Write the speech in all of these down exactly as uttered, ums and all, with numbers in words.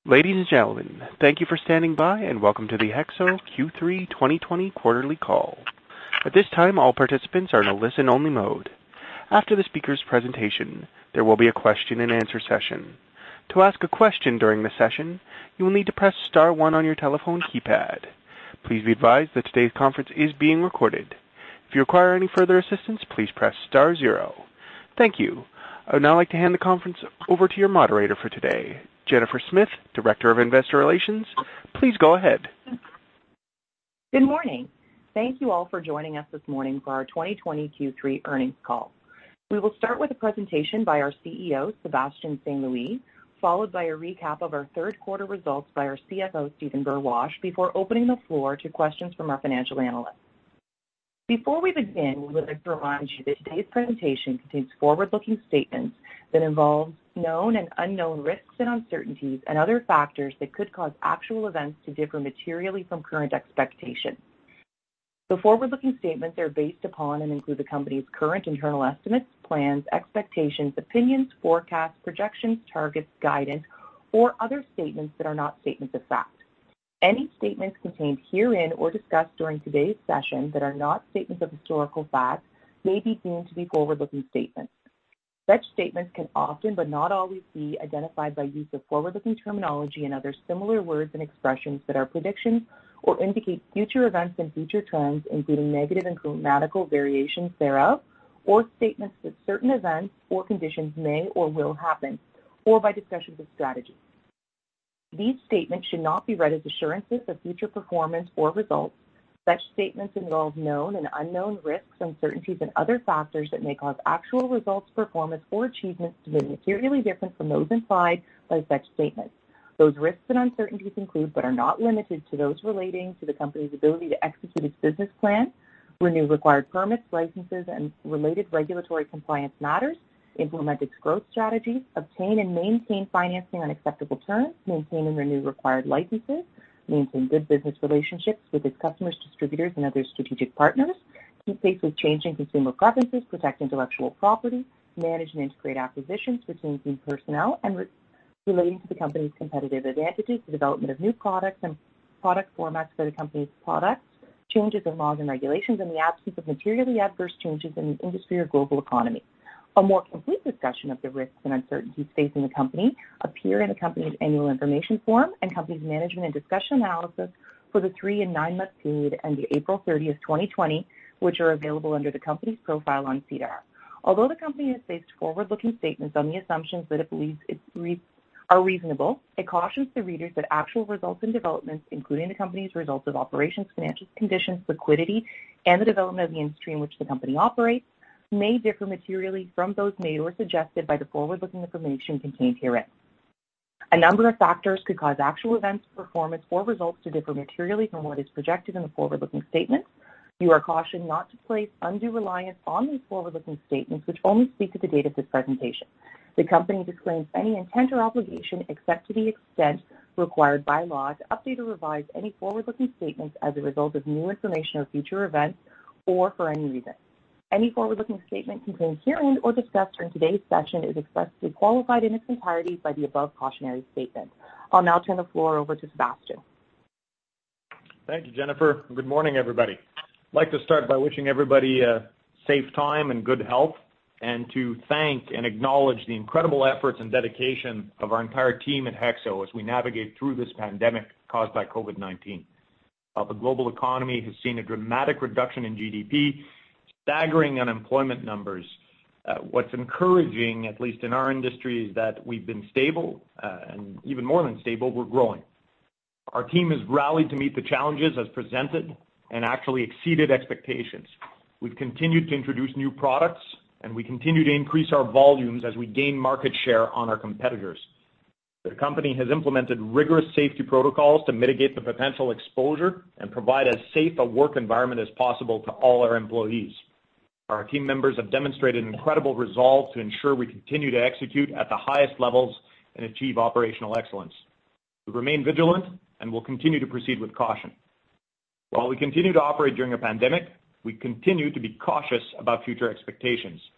Ladies and gentlemen, thank you for standing by and welcome to the Hexo Q three twenty twenty quarterly call. At this time, all participants are in a listen-only mode. After the speaker's presentation, there will be a question and answer session. To ask a question during the session, you will need to press star one on your telephone keypad. Please be advised that today's conference is being recorded. If you require any further assistance, please press star zero. Thank you. I would now like to hand the conference over to your moderator for today, Jennifer Smith, Director of Investor Relations. Please go ahead. Good morning. Thank you all for joining us this morning for our twenty twenty Q three earnings call. We will start with a presentation by our C E O, Sebastien St. Louis, followed by a recap of our third quarter results by our C F O, Stephen Burwash, before opening the floor to questions from our financial analysts. Before we begin, we would like to remind you that today's presentation contains forward-looking statements that involve known and unknown risks and uncertainties and other factors that could cause actual events to differ materially from current expectations. The forward-looking statements are based upon and include the company's current internal estimates, plans, expectations, opinions, forecasts, projections, targets, guidance, or other statements that are not statements of fact. Any statements contained herein or discussed during today's session that are not statements of historical fact may be deemed to be forward-looking statements. Such statements can often, but not always, be identified by use of forward-looking terminology and other similar words and expressions that are predictions or indicate future events and future trends, including negative and grammatical variations thereof, or statements that certain events or conditions may or will happen, or by discussions of strategy. These statements should not be read as assurances of future performance or results. Such statements involve known and unknown risks, uncertainties, and other factors that may cause actual results, performance, or achievements to be materially different from those implied by such statements. Those risks and uncertainties include, but are not limited to, those relating to the company's ability to execute its business plan, renew required permits, licenses, and related regulatory compliance matters, implement its growth strategies, obtain and maintain financing on acceptable terms, maintain and renew required licenses, maintain good business relationships with its customers, distributors, and other strategic partners, keep pace with changing consumer preferences, protect intellectual property, manage and integrate acquisitions, retain key personnel, and re- relating to the company's competitive advantages, the development of new products and product formats for the company's products, changes in laws and regulations, and the absence of materially adverse changes in the industry or global economy. A more complete discussion of the risks and uncertainties facing the company appear in the company's annual information form and company's management and discussion analysis for the three and nine-month period ending April thirtieth, twenty twenty, which are available under the company's profile on SEDAR. Although the company has based forward-looking statements on the assumptions that it believes it re- are reasonable, it cautions the readers that actual results and developments, including the company's results of operations, financial conditions, liquidity, and the development of the industry in which the company operates, may differ materially from those made or suggested by the forward-looking information contained herein. A number of factors could cause actual events, performance, or results to differ materially from what is projected in the forward-looking statements. You are cautioned not to place undue reliance on these forward-looking statements, which only speak to the date of this presentation. The company disclaims any intent or obligation, except to the extent required by law, to update or revise any forward-looking statements as a result of new information or future events, or for any reason. Any forward-looking statement contained herein or discussed during today's session is expressly qualified in its entirety by the above cautionary statement. I'll now turn the floor over to Sebastien. Thank you, Jennifer. Good morning, everybody. I'd like to start by wishing everybody a safe time and good health, and to thank and acknowledge the incredible efforts and dedication of our entire team at Hexo as we navigate through this pandemic caused by COVID nineteen. While the global economy has seen a dramatic reduction in G D P, staggering unemployment numbers, uh, what's encouraging, at least in our industry, is that we've been stable, uh, and even more than stable, we're growing. Our team has rallied to meet the challenges as presented and actually exceeded expectations. We've continued to introduce new products, and we continue to increase our volumes as we gain market share on our competitors. The company has implemented rigorous safety protocols to mitigate the potential exposure and provide as safe a work environment as possible to all our employees. Our team members have demonstrated incredible resolve to ensure we continue to execute at the highest levels and achieve operational excellence. We remain vigilant and will continue to proceed with caution. While we continue to operate during a pandemic, we continue to be cautious about future expectations.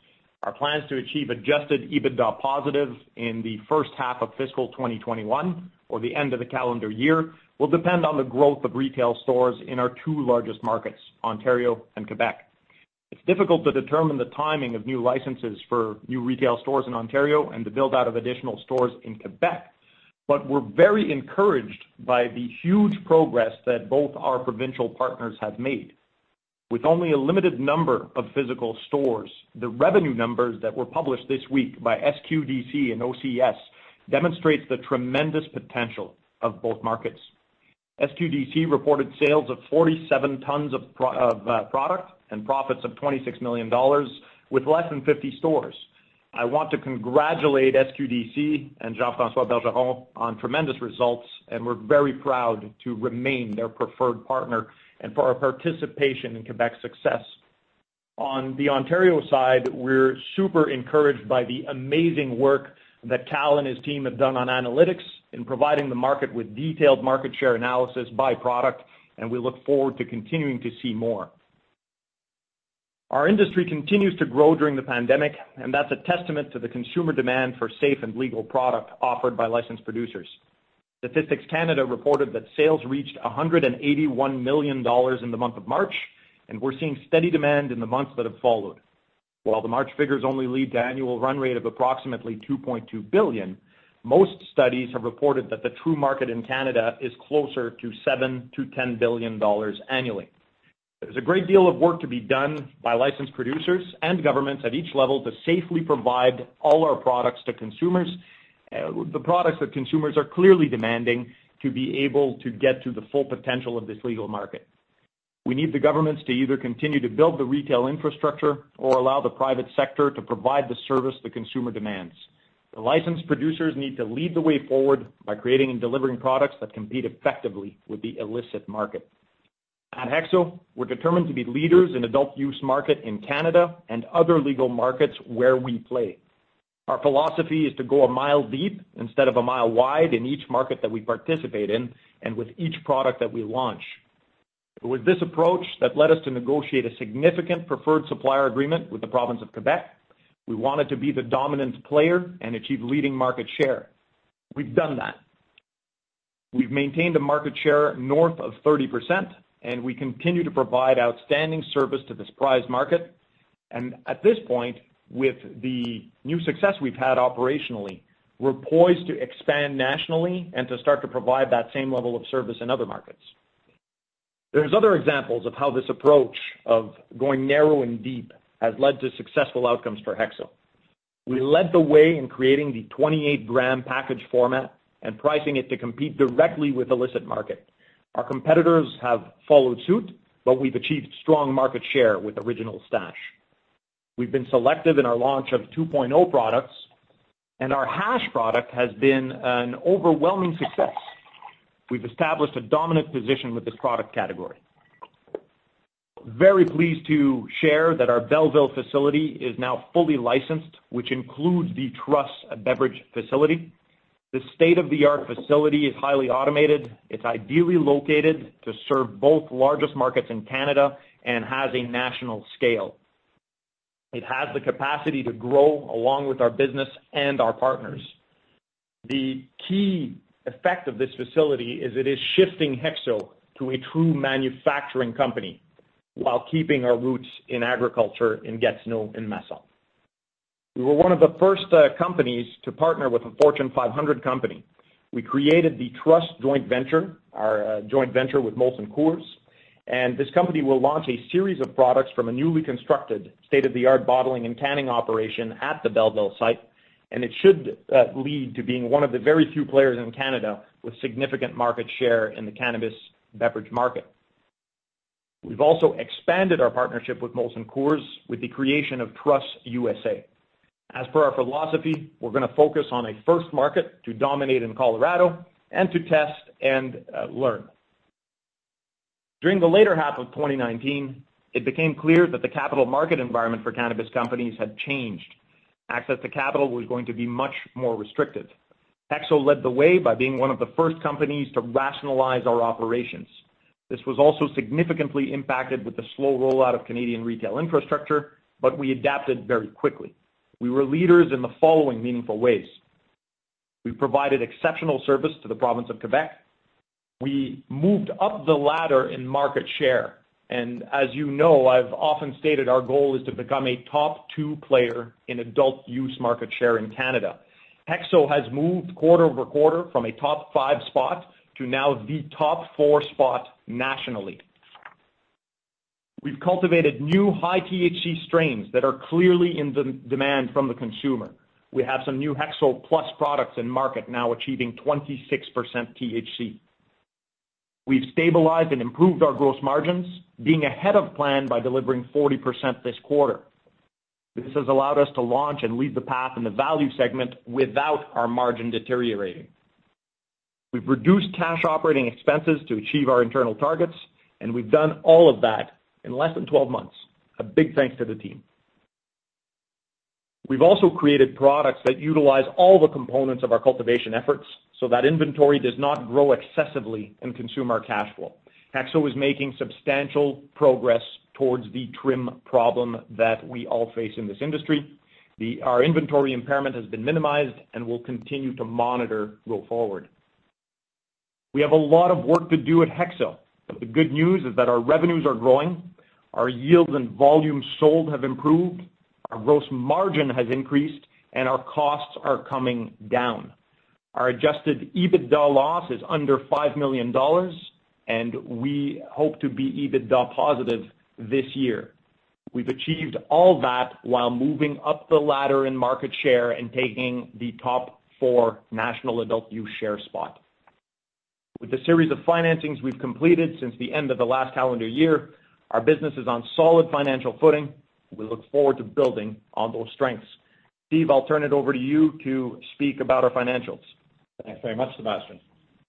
Our plans to achieve adjusted EBITDA positive in the first half of fiscal twenty twenty-one, or the end of the calendar year, will depend on the growth of retail stores in our two largest markets, Ontario and Quebec. It's difficult to determine the timing of new licenses for new retail stores in Ontario and the build-out of additional stores in Quebec, but we're very encouraged by the huge progress that both our provincial partners have made. With only a limited number of physical stores, the revenue numbers that were published this week by S Q D C and O C S demonstrates the tremendous potential of both markets. S Q D C reported sales of forty-seven tons of, pro of uh, product and profits of twenty-six million dollars with less than fifty stores. I want to congratulate S Q D C and Jean-François Bergeron on tremendous results, and we're very proud to remain their preferred partner and for our participation in Quebec's success. On the Ontario side, we're super encouraged by the amazing work that Cal and his team have done on analytics in providing the market with detailed market share analysis by product, and we look forward to continuing to see more. Our industry continues to grow during the pandemic, and that's a testament to the consumer demand for safe and legal product offered by licensed producers. Statistics Canada reported that sales reached one hundred eighty-one million dollars in the month of March, and we're seeing steady demand in the months that have followed. While the March figures only lead to annual run rate of approximately two point two billion dollars, most studies have reported that the true market in Canada is closer to seven to ten billion dollars annually. There's a great deal of work to be done by licensed producers and governments at each level to safely provide all our products to consumers, uh, the products that consumers are clearly demanding to be able to get to the full potential of this legal market. We need the governments to either continue to build the retail infrastructure or allow the private sector to provide the service the consumer demands. The licensed producers need to lead the way forward by creating and delivering products that compete effectively with the illicit market. At HEXO, we're determined to be leaders in adult use market in Canada and other legal markets where we play. Our philosophy is to go a mile deep instead of a mile wide in each market that we participate in and with each product that we launch. It was this approach that led us to negotiate a significant preferred supplier agreement with the province of Quebec. We wanted to be the dominant player and achieve leading market share. We've done that. We've maintained a market share north of thirty percent, and we continue to provide outstanding service to this prized market. And at this point, with the new success we've had operationally, we're poised to expand nationally and to start to provide that same level of service in other markets. There's other examples of how this approach of going narrow and deep has led to successful outcomes for HEXO. We led the way in creating the twenty-eight gram package format and pricing it to compete directly with the illicit market. Our competitors have followed suit, but we've achieved strong market share with Original Stash. We've been selective in our launch of two point oh products, and our hash product has been an overwhelming success. We've established a dominant position with this product category. Very pleased to share that our Belleville facility is now fully licensed, which includes the Truss beverage facility. The state-of-the-art facility is highly automated. It's ideally located to serve both largest markets in Canada and has a national scale. It has the capacity to grow along with our business and our partners. The key effect of this facility is it is shifting HEXO to a true manufacturing company while keeping our roots in agriculture in Gatineau and Masson. We were one of the first uh, companies to partner with a Fortune five hundred company. We created the Truss joint venture, our uh, joint venture with Molson Coors, and this company will launch a series of products from a newly constructed state-of-the-art bottling and canning operation at the Belleville site, and it should uh, lead to being one of the very few players in Canada with significant market share in the cannabis beverage market. We've also expanded our partnership with Molson Coors with the creation of Truss U S A. As per our philosophy, we're going to focus on a first market to dominate in Colorado and to test and uh, learn. During the later half of twenty nineteen, it became clear that the capital market environment for cannabis companies had changed. Access to capital was going to be much more restrictive. HEXO led the way by being one of the first companies to rationalize our operations. This was also significantly impacted with the slow rollout of Canadian retail infrastructure, but we adapted very quickly. we were leaders in the following meaningful ways. We provided exceptional service to the province of Quebec. We moved up the ladder in market share. And as you know, I've often stated our goal is to become a top two player in adult use market share in Canada. HEXO has moved quarter over quarter from a top five spot to now the top four spot nationally. We've cultivated new high T H C strains that are clearly in the demand from the consumer. We have some new HEXO Plus products in market now achieving twenty-six percent T H C. We've stabilized and improved our gross margins, being ahead of plan by delivering forty percent this quarter. This has allowed us to launch and lead the path in the value segment without our margin deteriorating. We've reduced cash operating expenses to achieve our internal targets, and we've done all of that in less than twelve months. A big thanks to the team. We've also created products that utilize all the components of our cultivation efforts so that inventory does not grow excessively and consume our cash flow. HEXO is making substantial progress towards the trim problem that we all face in this industry. The, our inventory impairment has been minimized and will continue to monitor go forward. We have a lot of work to do at HEXO, but the good news is that our revenues are growing, our yields and volume sold have improved, our gross margin has increased, and our costs are coming down. Our adjusted EBITDA loss is under five million dollars, and we hope to be EBITDA positive this year. We've achieved all that while moving up the ladder in market share and taking the top four national adult use share spot. With the series of financings we've completed since the end of the last calendar year, our business is on solid financial footing. We look forward to building on those strengths. Steve, I'll turn it over to you to speak about our financials. Thanks very much, Sebastien.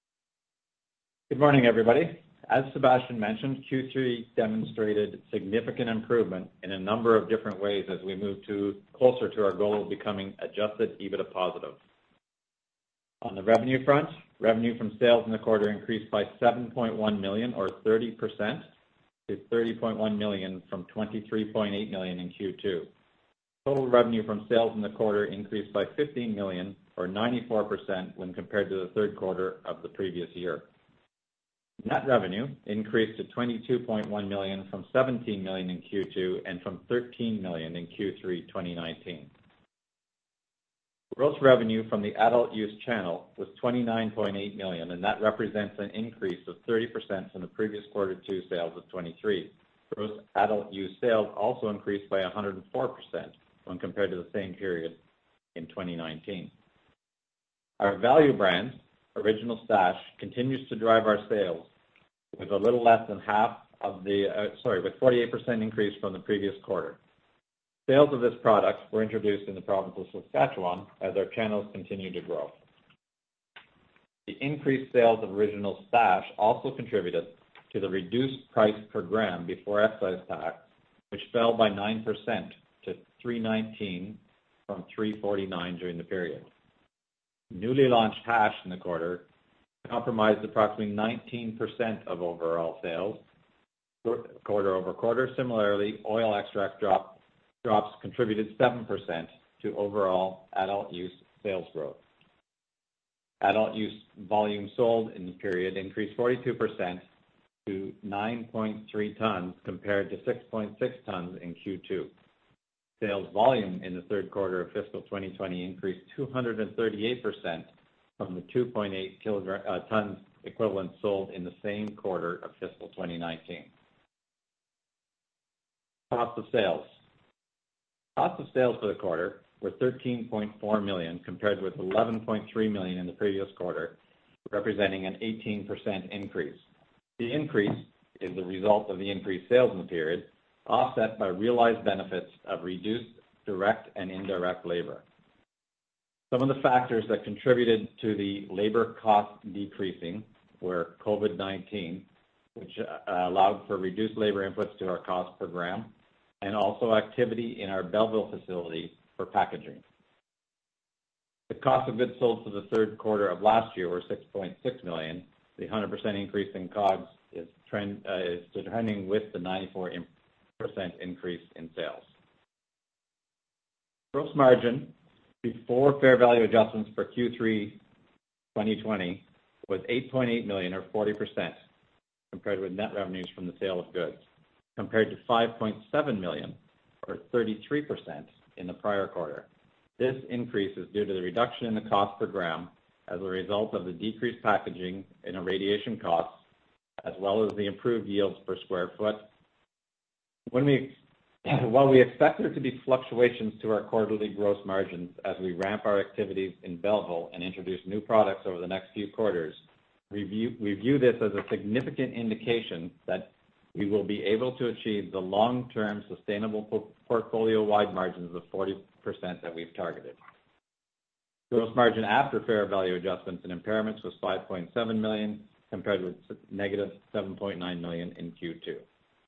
Good morning, everybody. As Sebastien mentioned, Q three demonstrated significant improvement in a number of different ways as we move to closer to our goal of becoming adjusted EBITDA positive. On the revenue front, revenue from sales in the quarter increased by seven point one million dollars or thirty percent to thirty point one million dollars from twenty-three point eight million dollars in Q two. Total revenue from sales in the quarter increased by fifteen million dollars or ninety-four percent when compared to the third quarter of the previous year. Net revenue increased to twenty-two point one million dollars from seventeen million dollars in Q two and from thirteen million dollars in Q three twenty nineteen. Gross revenue from the adult use channel was twenty-nine point eight million dollars, and that represents an increase of thirty percent from the previous quarter two sales of twenty-three. Gross adult use sales also increased by one hundred four percent when compared to the same period in twenty nineteen. Our value brand, Original Stash, continues to drive our sales with a little less than half of the, uh, sorry, with forty-eight percent increase from the previous quarter. Sales of this product were introduced in the province of Saskatchewan as our channels continue to grow. The increased sales of Original Stash also contributed to the reduced price per gram before excise tax, which fell by nine percent to three nineteen from three forty-nine during the period. Newly launched hash in the quarter comprised approximately nineteen percent of overall sales quarter over quarter. Similarly, oil extract drop, drops contributed seven percent to overall adult use sales growth. Adult use volume sold in the period increased forty-two percent to nine point three tons compared to six point six tons in Q two. Sales volume in the third quarter of fiscal twenty twenty increased two hundred thirty-eight percent from the two point eight kilogram, uh, tons equivalent sold in the same quarter of fiscal twenty nineteen. Cost of sales. Cost of sales for the quarter were thirteen point four million dollars compared with eleven point three million dollars in the previous quarter, representing an eighteen percent increase. The increase is the result of the increased sales in the period, offset by realized benefits of reduced direct and indirect labor. Some of the factors that contributed to the labor cost decreasing were COVID nineteen, which uh, allowed for reduced labor inputs to our cost per gram, and also activity in our Belleville facility for packaging. The cost of goods sold for the third quarter of last year were six point six million dollars. The one hundred percent increase in C O G S is, trend, uh, is trending with the ninety-four percent increase in sales. Gross margin before fair value adjustments for Q three twenty twenty was eight point eight million dollars or forty percent compared with net revenues from the sale of goods, compared to five point seven million dollars or thirty-three percent in the prior quarter. This increase is due to the reduction in the cost per gram as a result of the decreased packaging and irradiation costs, as well as the improved yields per square foot. When we, while we expect there to be fluctuations to our quarterly gross margins as we ramp our activities in Belleville and introduce new products over the next few quarters, we view, we view this as a significant indication that we will be able to achieve the long-term sustainable po- portfolio-wide margins of forty percent that we've targeted. Gross margin after fair value adjustments and impairments was five point seven million dollars compared with negative seven point nine million dollars in Q two.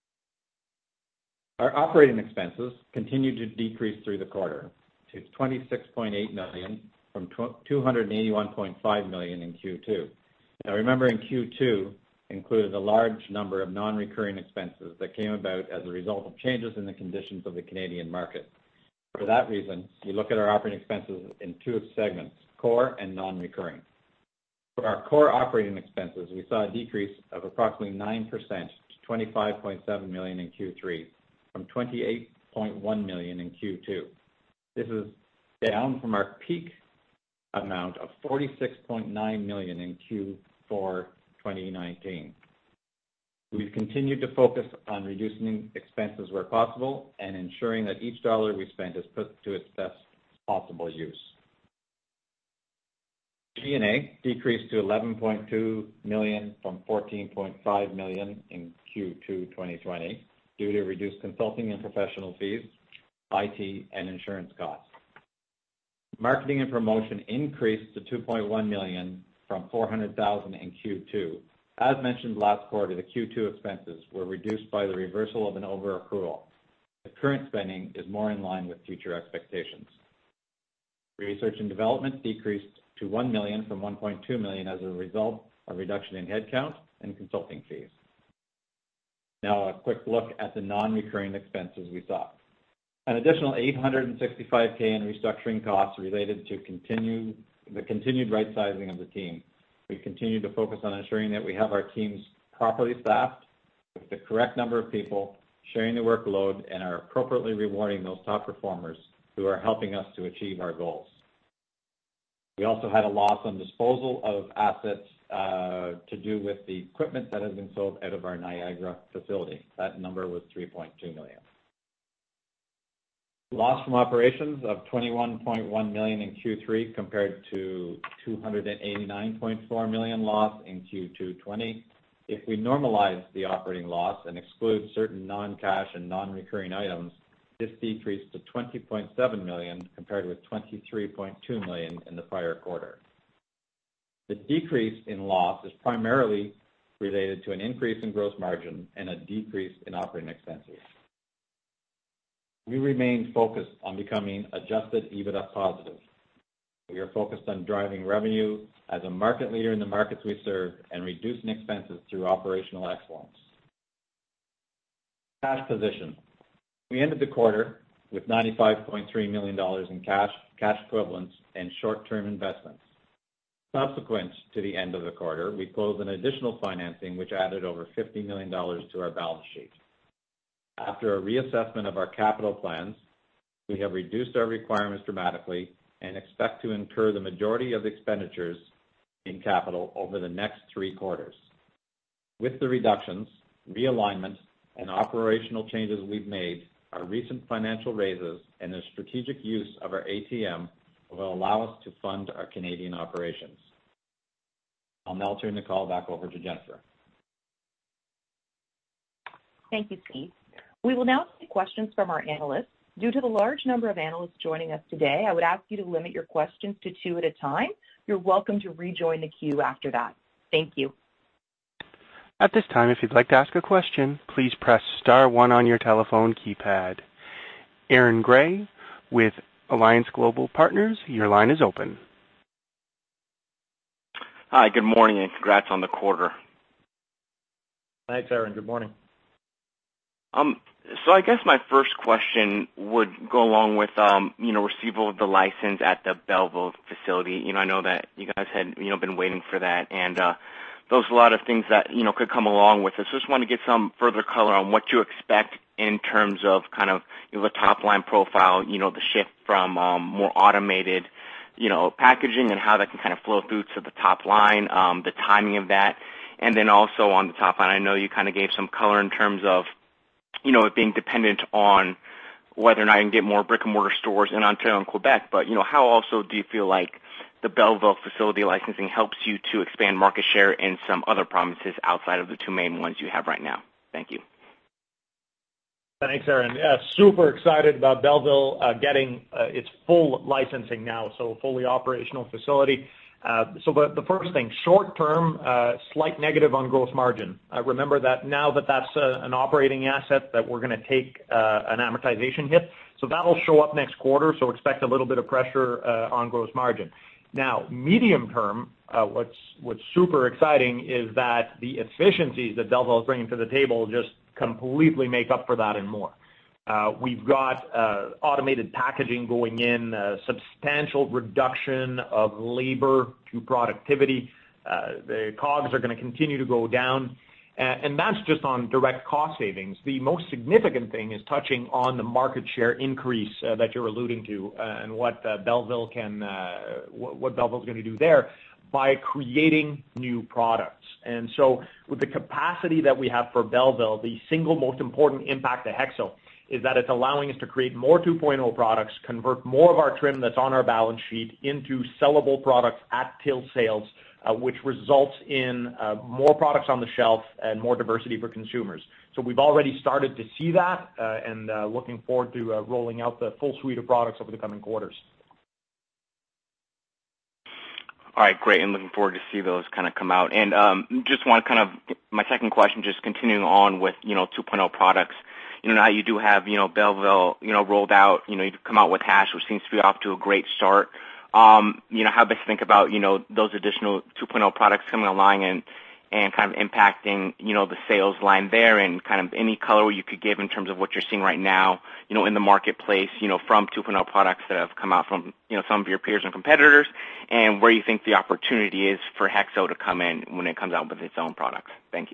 Our operating expenses continued to decrease through the quarter to twenty-six point eight million dollars from two hundred eighty-one point five million dollars in Q two. Now remember, in Q two included a large number of non-recurring expenses that came about as a result of changes in the conditions of the Canadian market. For that reason, we look at our operating expenses in two segments, core and non-recurring. For our core operating expenses, we saw a decrease of approximately nine percent to twenty-five point seven million dollars in Q three from twenty-eight point one million dollars in Q two. This is down from our peak amount of forty-six point nine million dollars in Q four twenty nineteen. We've continued to focus on reducing expenses where possible and ensuring that each dollar we spend is put to its best possible use. G and A decreased to eleven point two million dollars from fourteen point five million dollars in Q two twenty twenty due to reduced consulting and professional fees, I T, and insurance costs. Marketing and promotion increased to two point one million dollars from four hundred thousand dollars in Q two. As mentioned last quarter, the Q two expenses were reduced by the reversal of an over-accrual. The current spending is more in line with future expectations. Research and development decreased to one million dollars from one point two million dollars as a result of reduction in headcount and consulting fees. Now a quick look at the non-recurring expenses we saw. An additional eight hundred sixty-five thousand dollars in restructuring costs related to continue, the continued right-sizing of the team. We continue to focus on ensuring that we have our teams properly staffed with the correct number of people, sharing the workload, and are appropriately rewarding those top performers who are helping us to achieve our goals. We also had a loss on disposal of assets uh, to do with the equipment that has been sold out of our Niagara facility. That number was three point two million dollars. Loss from operations of twenty-one point one million dollars in Q three compared to two hundred eighty-nine point four million dollars loss in Q two twenty. If we normalize the operating loss and exclude certain non-cash and non-recurring items, this decreased to twenty point seven million dollars compared with twenty-three point two million dollars in the prior quarter. The decrease in loss is primarily related to an increase in gross margin and a decrease in operating expenses. We remain focused on becoming adjusted EBITDA positive. We are focused on driving revenue as a market leader in the markets we serve and reducing expenses through operational excellence. Cash position. We ended the quarter with ninety-five point three million dollars in cash, cash equivalents, and short-term investments. Subsequent to the end of the quarter, we closed an additional financing which added over fifty million dollars to our balance sheet. After a reassessment of our capital plans, we have reduced our requirements dramatically and expect to incur the majority of the expenditures in capital over the next three quarters. With the reductions, realignment, and operational changes we've made, our recent financial raises and the strategic use of our A T M will allow us to fund our Canadian operations. I'll now turn the call back over to Jennifer. Thank you, Steve. We will now take questions from our analysts. Due to the large number of analysts joining us today, I would ask you to limit your questions to two at a time. You're welcome to rejoin the queue after that. Thank you. At this time, if you'd like to ask a question, please press star one on your telephone keypad. Aaron Gray with Alliance Global Partners, your line is open. Hi, good morning, and congrats on the quarter. Thanks, Aaron. Good morning. Um, so I guess my first question would go along with, um, you know, receival of the license at the Belleville facility. You know, I know that you guys had, you know, been waiting for that, and uh, those are a lot of things that, you know, could come along with it. So just want to get some further color on what you expect in terms of kind of, you know, the top line profile, you know, the shift from um, more automated, you know, packaging and how that can kind of flow through to the top line, um, the timing of that. And then also on the top line, I know you kind of gave some color in terms of, you know, it being dependent on whether or not you can get more brick and mortar stores in Ontario and Quebec. But, you know, how also do you feel like the Belleville facility licensing helps you to expand market share in some other provinces outside of the two main ones you have right now? Thank you. Thanks, Aaron. Yeah, super excited about Belleville uh, getting uh, its full licensing now, so fully operational facility. Uh, so the, the first thing, short term, uh, slight negative on gross margin. Uh, remember that now that that's uh, an operating asset that we're going to take uh, an amortization hit, so that'll show up next quarter, so expect a little bit of pressure uh, on gross margin. Now, medium term, uh, what's, what's super exciting is that the efficiencies that Belleville is bringing to the table just completely make up for that and more. Uh, we've got uh, automated packaging going in, uh, substantial reduction of labor to productivity. Uh, the COGS are going to continue to go down, and, and that's just on direct cost savings. The most significant thing is touching on the market share increase uh, that you're alluding to, uh, and what uh, Belleville can, uh, what, what Belleville's going to do there by creating new products. And so with the capacity that we have for Belleville, the single most important impact to HEXO is that it's allowing us to create more two point oh products, convert more of our trim that's on our balance sheet into sellable products at till sales, uh, which results in uh, more products on the shelf and more diversity for consumers. So we've already started to see that, uh, and uh, looking forward to uh, rolling out the full suite of products over the coming quarters. All right, great, and looking forward to see those kind of come out. And um, just want to kind of, my second question, just continuing on with, you know, two point oh products. You know, now you do have, you know, Belleville, you know, rolled out, you know, you've come out with hash, which seems to be off to a great start. Um, you know, how best to think about, you know, those additional two point oh products coming online and, and kind of impacting, you know, the sales line there, and kind of any color you could give in terms of what you're seeing right now, you know, in the marketplace, you know, from two point oh products that have come out from, you know, some of your peers and competitors, and where you think the opportunity is for HEXO to come in when it comes out with its own products. Thank you.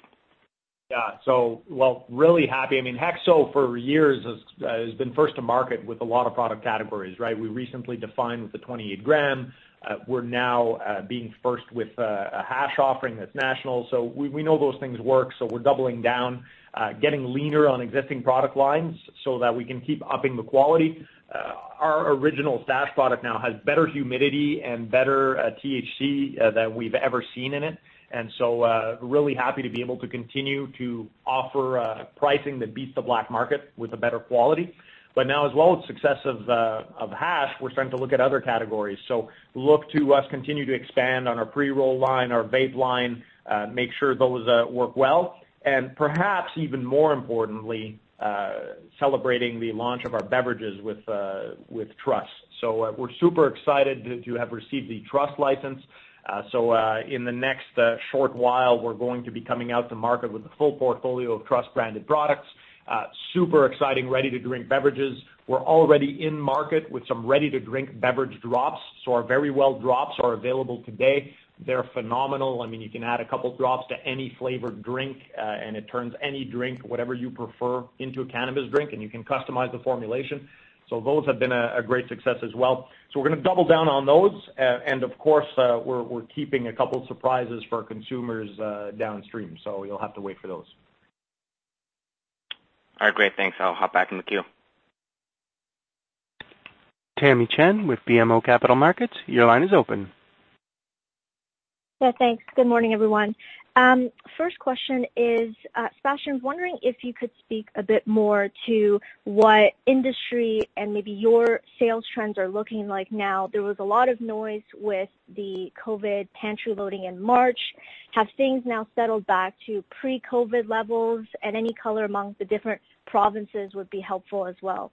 Yeah, so, well, really happy. I mean, HEXO for years has, uh, has been first to market with a lot of product categories, right? We recently defined with the twenty-eight gram. Uh, we're now uh, being first with uh, a hash offering that's national. So we, we know those things work, so we're doubling down, uh, getting leaner on existing product lines so that we can keep upping the quality. Uh, our original stash product now has better humidity and better uh, T H C uh, than we've ever seen in it. And so uh, really happy to be able to continue to offer uh, pricing that beats the black market with a better quality. But now, as well as success of, uh, of hash, we're starting to look at other categories. So look to us continue to expand on our pre-roll line, our vape line, uh, make sure those uh, work well, and perhaps even more importantly, uh, celebrating the launch of our beverages with, uh, with Truss. So uh, we're super excited to, to have received the Truss license. Uh, so uh, in the next uh, short while, we're going to be coming out to market with a full portfolio of Truss-branded products. Uh, super exciting ready-to-drink beverages. We're already in market with some ready-to-drink beverage drops. So our Very Well drops are available today. They're phenomenal. I mean, you can add a couple drops to any flavored drink, uh, and it turns any drink, whatever you prefer, into a cannabis drink, and you can customize the formulation. So those have been a, a great success as well. So we're going to double down on those, uh, and of course, uh, we're, we're keeping a couple of surprises for consumers uh, downstream. So you'll have to wait for those. All right, great. Thanks. I'll hop back in the queue. Tammy Chen with B M O Capital Markets, your line is open. Yeah, thanks. Good morning, everyone. Um, first question is, uh, Sebastian, I was wondering if you could speak a bit more to what industry and maybe your sales trends are looking like now. There was a lot of noise with the COVID pantry loading in March. Have things now settled back to pre-COVID levels, and any color among the different provinces would be helpful as well?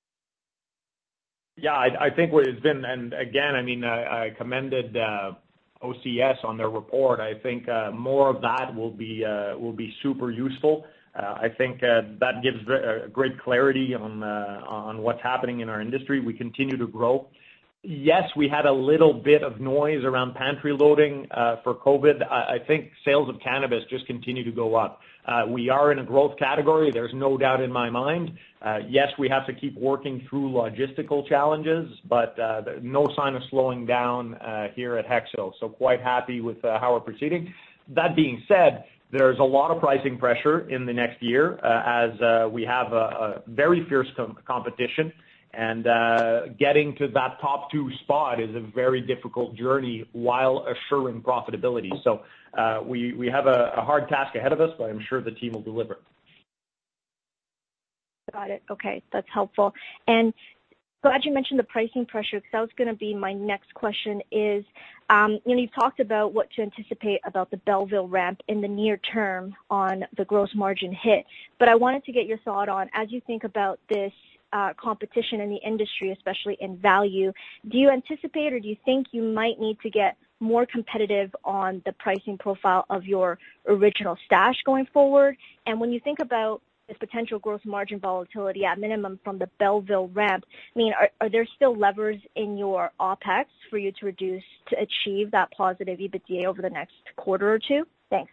Yeah, I, I think what it's been, and again, I mean, I, I commended uh, O C S on their report. I think uh, more of that will be uh, will be super useful. Uh, I think uh, that gives uh, great clarity on uh, on what's happening in our industry. We continue to grow. Yes, we had a little bit of noise around pantry loading uh, for COVID. I, I think sales of cannabis just continue to go up. Uh, we are in a growth category. There's no doubt in my mind. Uh, yes, we have to keep working through logistical challenges, but uh, no sign of slowing down uh, here at HEXO. So quite happy with uh, how we're proceeding. That being said, there's a lot of pricing pressure in the next year uh, as uh, we have a, a very fierce com- competition. And uh, getting to that top two spot is a very difficult journey while assuring profitability. So uh, we, we have a, a hard task ahead of us, but I'm sure the team will deliver. Got it. Okay, that's helpful. And glad you mentioned the pricing pressure, because that was going to be my next question is, um, you know, you've talked about what to anticipate about the Belleville ramp in the near term on the gross margin hit. But I wanted to get your thought on, as you think about this Uh, competition in the industry, especially in value, do you anticipate or do you think you might need to get more competitive on the pricing profile of your original stash going forward? And when you think about this potential gross margin volatility at minimum from the Belleville ramp, I mean, are, are there still levers in your OPEX for you to reduce to achieve that positive EBITDA over the next quarter or two? Thanks.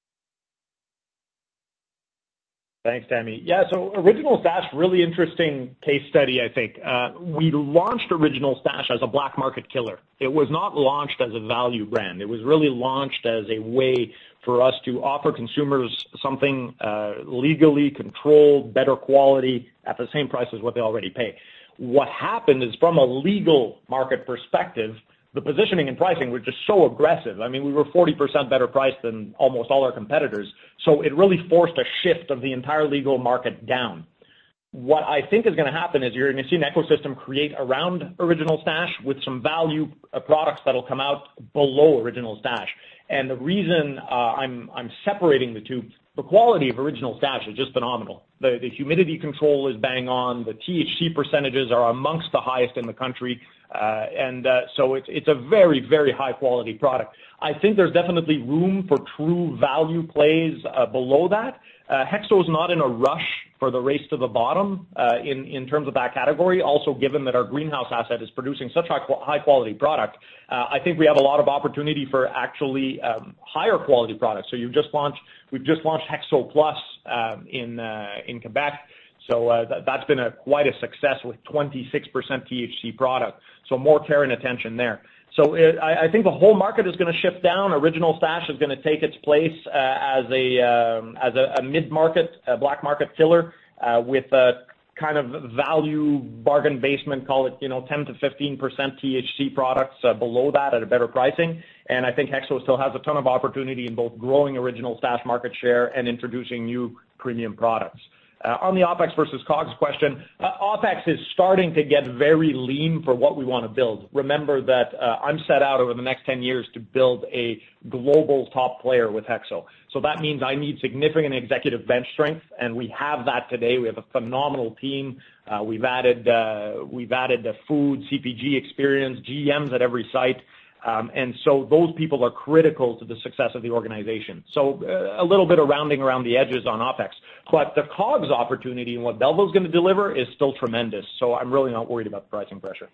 Thanks, Tammy. Yeah, so Original Stash, really interesting case study, I think. Uh, we launched Original Stash as a black market killer. It was not launched as a value brand. It was really launched as a way for us to offer consumers something uh, legally controlled, better quality, at the same price as what they already pay. What happened is, from a legal market perspective, the positioning and pricing were just so aggressive. I mean, we were forty percent better priced than almost all our competitors. So it really forced a shift of the entire legal market down. What I think is going to happen is you're going to see an ecosystem create around Original Stash with some value uh, products that'll come out below Original Stash. And the reason uh, I'm, I'm separating the two, the quality of Original Stash is just phenomenal. The, the humidity control is bang on. The T H C percentages are amongst the highest in the country. Uh, and uh, so it's, it's a very, very high quality product. I think there's definitely room for true value plays uh, below that. Uh, HEXO is not in a rush for the race to the bottom uh, in, in terms of that category. Also, given that our greenhouse asset is producing such high, high quality product, uh, I think we have a lot of opportunity for actually um, higher quality products. So you've just launched, we've just launched HEXO Plus um, in uh, in Quebec. So uh, th- that's been a quite a success with twenty-six percent T H C product. So more care and attention there. So it, I, I think the whole market is going to shift down. Original Stash is going to take its place uh, as a um, as a, a mid-market, a black market killer uh, with a kind of value bargain basement, call it, you know, ten to fifteen percent T H C products uh, below that at a better pricing. And I think HEXO still has a ton of opportunity in both growing Original Stash market share and introducing new premium products. Uh, on the OPEX versus COGS question, uh, OPEX is starting to get very lean for what we want to build. Remember that uh, I'm set out over the next ten years to build a global top player with HEXO. So that means I need significant executive bench strength, and we have that today. We have a phenomenal team. Uh, we've added uh, we've added the food, C P G experience, G Ms at every site. Um, and so those people are critical to the success of the organization. So uh, a little bit of rounding around the edges on OPEX. But the COGS opportunity and what Belleville is going to deliver is still tremendous. So I'm really not worried about the pricing pressure.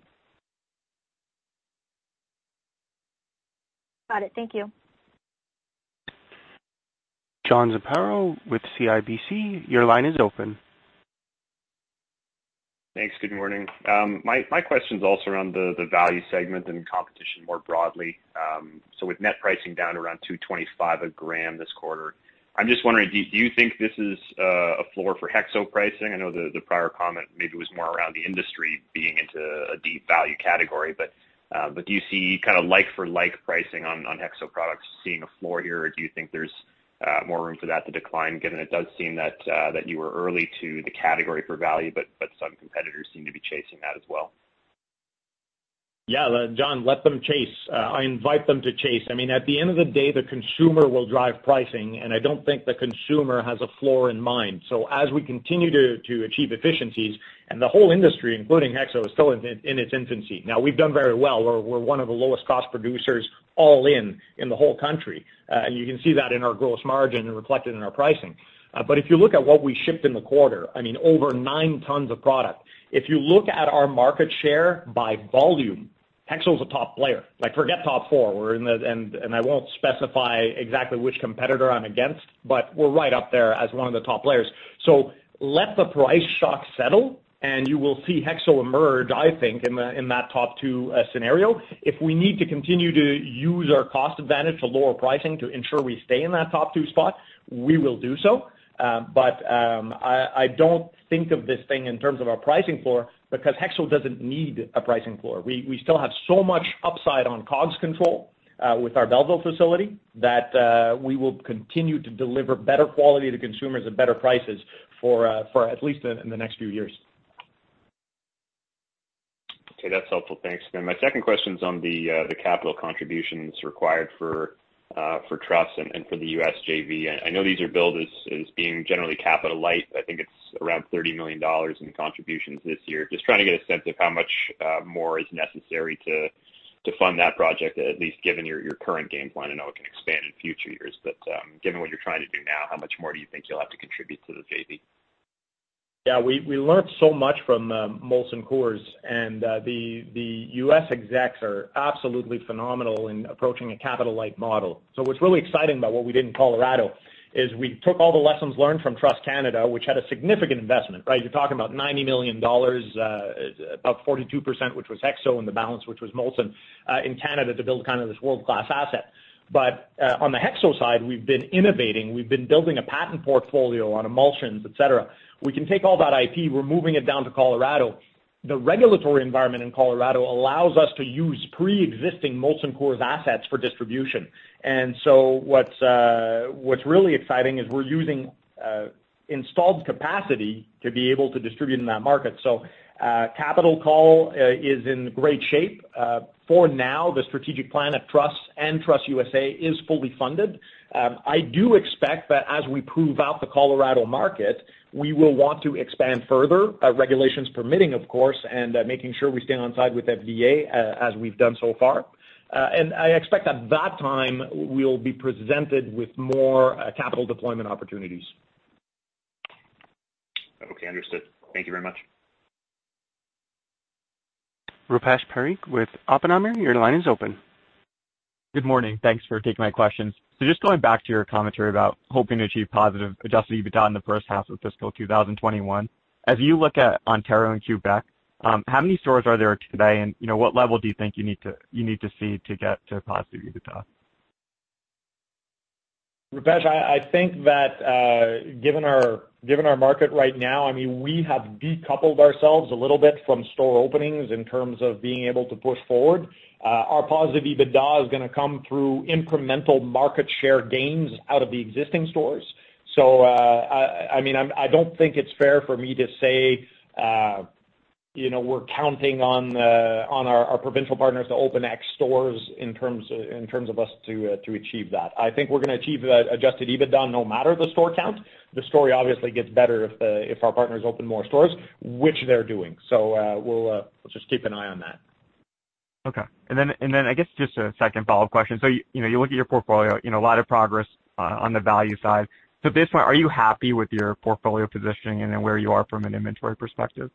Got it. Thank you. John Zamparo with C I B C, your line is open. Thanks. Good morning. Um, my, my question is also around the, the value segment and competition more broadly. Um, so with net pricing down around two twenty-five a gram this quarter, I'm just wondering, do you, do you think this is uh, a floor for HEXO pricing? I know the, the prior comment maybe was more around the industry being into a deep value category, but uh, but do you see kind of like for like pricing on, on HEXO products seeing a floor here, or do you think there's Uh, more room for that to decline, given it does seem that uh, that you were early to the category for value, but but some competitors seem to be chasing that as well? Yeah, John, let them chase. Uh, I invite them to chase. I mean, at the end of the day, the consumer will drive pricing, and I don't think the consumer has a floor in mind. So as we continue to, to achieve efficiencies, and the whole industry, including HEXO, is still in, in its infancy. Now, we've done very well. We're, we're one of the lowest cost producers all in in the whole country, uh, and you can see that in our gross margin and reflected in our pricing. Uh, but if you look at what we shipped in the quarter, I mean, over nine tons of product. If you look at our market share by volume, HEXO's a top player. Like, forget top four. We're in the, and, and I won't specify exactly which competitor I'm against, but we're right up there as one of the top players. So let the price shock settle, and you will see HEXO emerge, I think, in, the, in that top two uh, scenario. If we need to continue to use our cost advantage to lower pricing to ensure we stay in that top two spot, we will do so. Uh, but um, I, I don't think of this thing in terms of our pricing floor, because HEXO doesn't need a pricing floor. We, we still have so much upside on COGS control uh, with our Belleville facility that uh, we will continue to deliver better quality to consumers at better prices for, uh, for at least in, in the next few years. Okay, that's helpful. Thanks. Then my second question is on the uh, the capital contributions required for uh, for Truss and, and for the U S J V. I, I know these are billed as, as being generally capital light. I think it's around thirty million dollars in contributions this year. Just trying to get a sense of how much uh, more is necessary to to fund that project, at least given your, your current game plan. I know it can expand in future years, but um, given what you're trying to do now, how much more do you think you'll have to contribute to the J V? Yeah, we, we learned so much from um, Molson Coors, and uh, the the U S execs are absolutely phenomenal in approaching a capital-light model. So what's really exciting about what we did in Colorado is we took all the lessons learned from Truss Canada, which had a significant investment, right? You're talking about ninety million dollars, uh, about forty-two percent, which was HEXO, and the balance, which was Molson, uh, in Canada to build kind of this world-class asset. But uh, on the HEXO side, we've been innovating. We've been building a patent portfolio on emulsions, et cetera. We can take all that I P, we're moving it down to Colorado. The regulatory environment in Colorado allows us to use pre-existing Molson Coors assets for distribution. And so what's, uh, what's really exciting is we're using uh, installed capacity to be able to distribute in that market. So uh, capital call uh, is in great shape. Uh, for now, the strategic plan at Truss and Truss U S A is fully funded. Um, I do expect that as we prove out the Colorado market, we will want to expand further, uh, regulations permitting, of course, and uh, making sure we stay on side with F D A uh, as we've done so far. Uh, and I expect at that time we'll be presented with more uh, capital deployment opportunities. Okay, understood. Thank you very much. Rupesh Parikh with Oppenheimer, your line is open. Good morning. Thanks for taking my questions. So just going back to your commentary about hoping to achieve positive adjusted EBITDA in the first half of fiscal two thousand twenty-one, as you look at Ontario and Quebec, um, how many stores are there today, and you know what level do you think you need to you need to see to get to positive EBITDA? Rupesh, I, I think that uh, given our given our market right now, I mean, we have decoupled ourselves a little bit from store openings in terms of being able to push forward. Uh, our positive EBITDA is going to come through incremental market share gains out of the existing stores. So, uh, I, I mean, I'm, I don't think it's fair for me to say, uh, you know, we're counting on uh, on our, our provincial partners to open X stores in terms of, in terms of us to uh, to achieve that. I think we're going to achieve uh, adjusted EBITDA no matter the store count. The story obviously gets better if the, if our partners open more stores, which they're doing. So uh, we'll uh, we'll just keep an eye on that. Okay, and then and then I guess just a second follow-up question. So you, you know you look at your portfolio, you know a lot of progress uh, on the value side. So at this point, are you happy with your portfolio positioning and then where you are from an inventory perspective?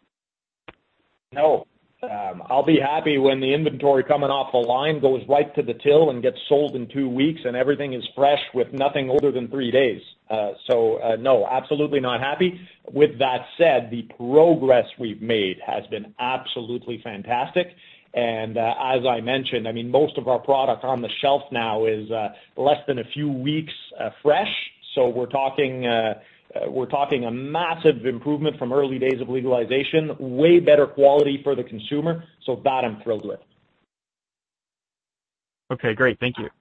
No. Um, I'll be happy when the inventory coming off the line goes right to the till and gets sold in two weeks and everything is fresh with nothing older than three days. Uh, so, uh, no, absolutely not happy. With that said, the progress we've made has been absolutely fantastic. And uh, as I mentioned, I mean, most of our product on the shelf now is uh, less than a few weeks uh, fresh. So we're talking... Uh, Uh, we're talking a massive improvement from early days of legalization, way better quality for the consumer, so that I'm thrilled with. Okay, great. Thank you.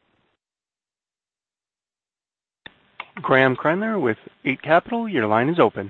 Graham Kreindler with Eight Capital, your line is open.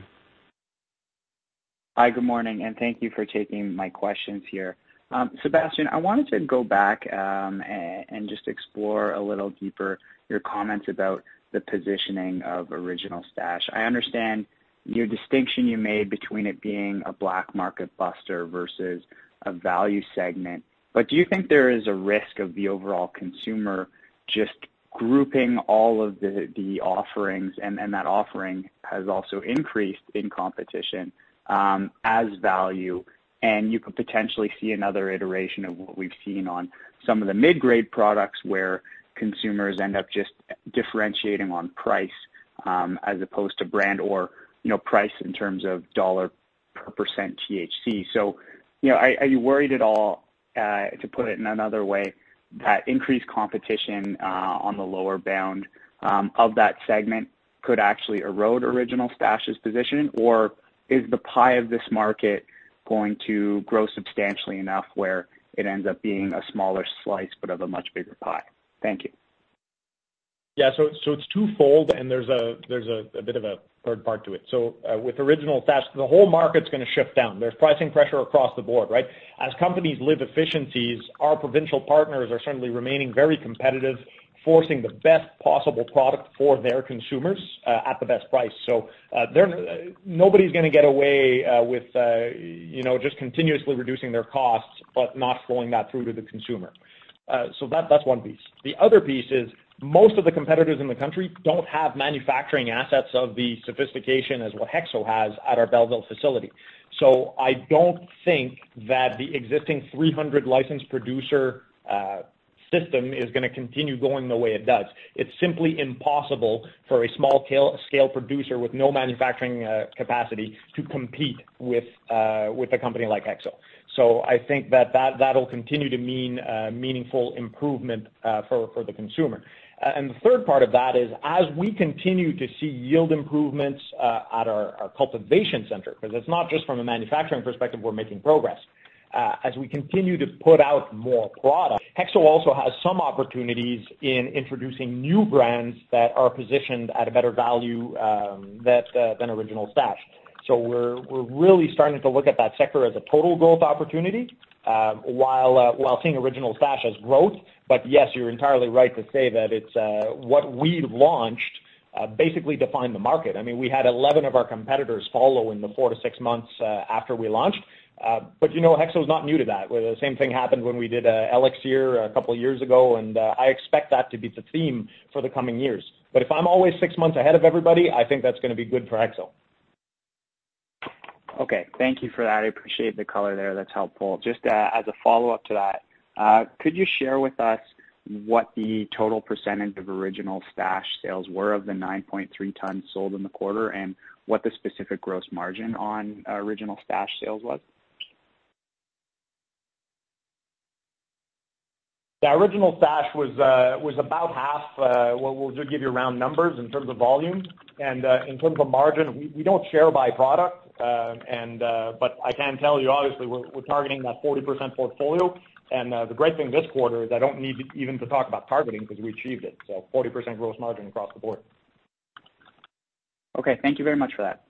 Hi, good morning, and thank you for taking my questions here. Um, Sebastian, I wanted to go back um, and, and just explore a little deeper your comments about the positioning of Original Stash. I understand your distinction you made between it being a black market buster versus a value segment, but do you think there is a risk of the overall consumer just grouping all of the, the offerings, and, and that offering has also increased in competition um, as value, and you could potentially see another iteration of what we've seen on some of the mid-grade products where consumers end up just differentiating on price um, as opposed to brand, or, you know, price in terms of dollar per percent T H C. So, you know, are, are you worried at all, uh, to put it in another way, that increased competition uh, on the lower bound um, of that segment could actually erode Original Stash's position, or is the pie of this market going to grow substantially enough where it ends up being a smaller slice but of a much bigger pie? Thank you. Yeah, so so it's twofold, and there's a there's a, a bit of a third part to it. So uh, with Original Stash, the whole market's going to shift down. There's pricing pressure across the board, right? As companies live efficiencies, our provincial partners are certainly remaining very competitive, forcing the best possible product for their consumers uh, at the best price. So uh, they're, uh, nobody's going to get away uh, with uh, you know just continuously reducing their costs, but not flowing that through to the consumer. Uh, so that that's one piece. The other piece is, most of the competitors in the country don't have manufacturing assets of the sophistication as what HEXO has at our Belleville facility. So I don't think that the existing three hundred licensed producer uh, system is going to continue going the way it does. It's simply impossible for a small scale, scale producer with no manufacturing uh, capacity to compete with uh, with a company like HEXO. So I think that, that that'll continue to mean uh, meaningful improvement uh, for, for the consumer. Uh, and the third part of that is, as we continue to see yield improvements uh, at our, our cultivation center, because it's not just from a manufacturing perspective we're making progress. Uh, as we continue to put out more product, HEXO also has some opportunities in introducing new brands that are positioned at a better value um, that, uh, than Original Stash. So we're we're really starting to look at that sector as a total growth opportunity, uh, while uh, while seeing Original Stash as growth. But yes, you're entirely right to say that it's uh, what we launched uh, basically defined the market. I mean, we had eleven of our competitors follow in the four to six months uh, after we launched. Uh, but you know, HEXO's not new to that. The same thing happened when we did uh, Elixir a couple of years ago, and uh, I expect that to be the theme for the coming years. But if I'm always six months ahead of everybody, I think that's going to be good for HEXO. Okay, thank you for that. I appreciate the color there. That's helpful. Just uh, as a follow-up to that, uh, could you share with us what the total percentage of Original Stash sales were of the nine point three tons sold in the quarter, and what the specific gross margin on uh, Original Stash sales was? The Original Stash was uh, was about half. Uh, well, we'll just give you round numbers in terms of volume, and uh, in terms of margin, we, we don't share by product. Uh, and uh, but I can tell you, obviously, we're, we're targeting that forty percent portfolio. And uh, the great thing this quarter is I don't need even to talk about targeting because we achieved it. So forty percent gross margin across the board. Okay, thank you very much for that.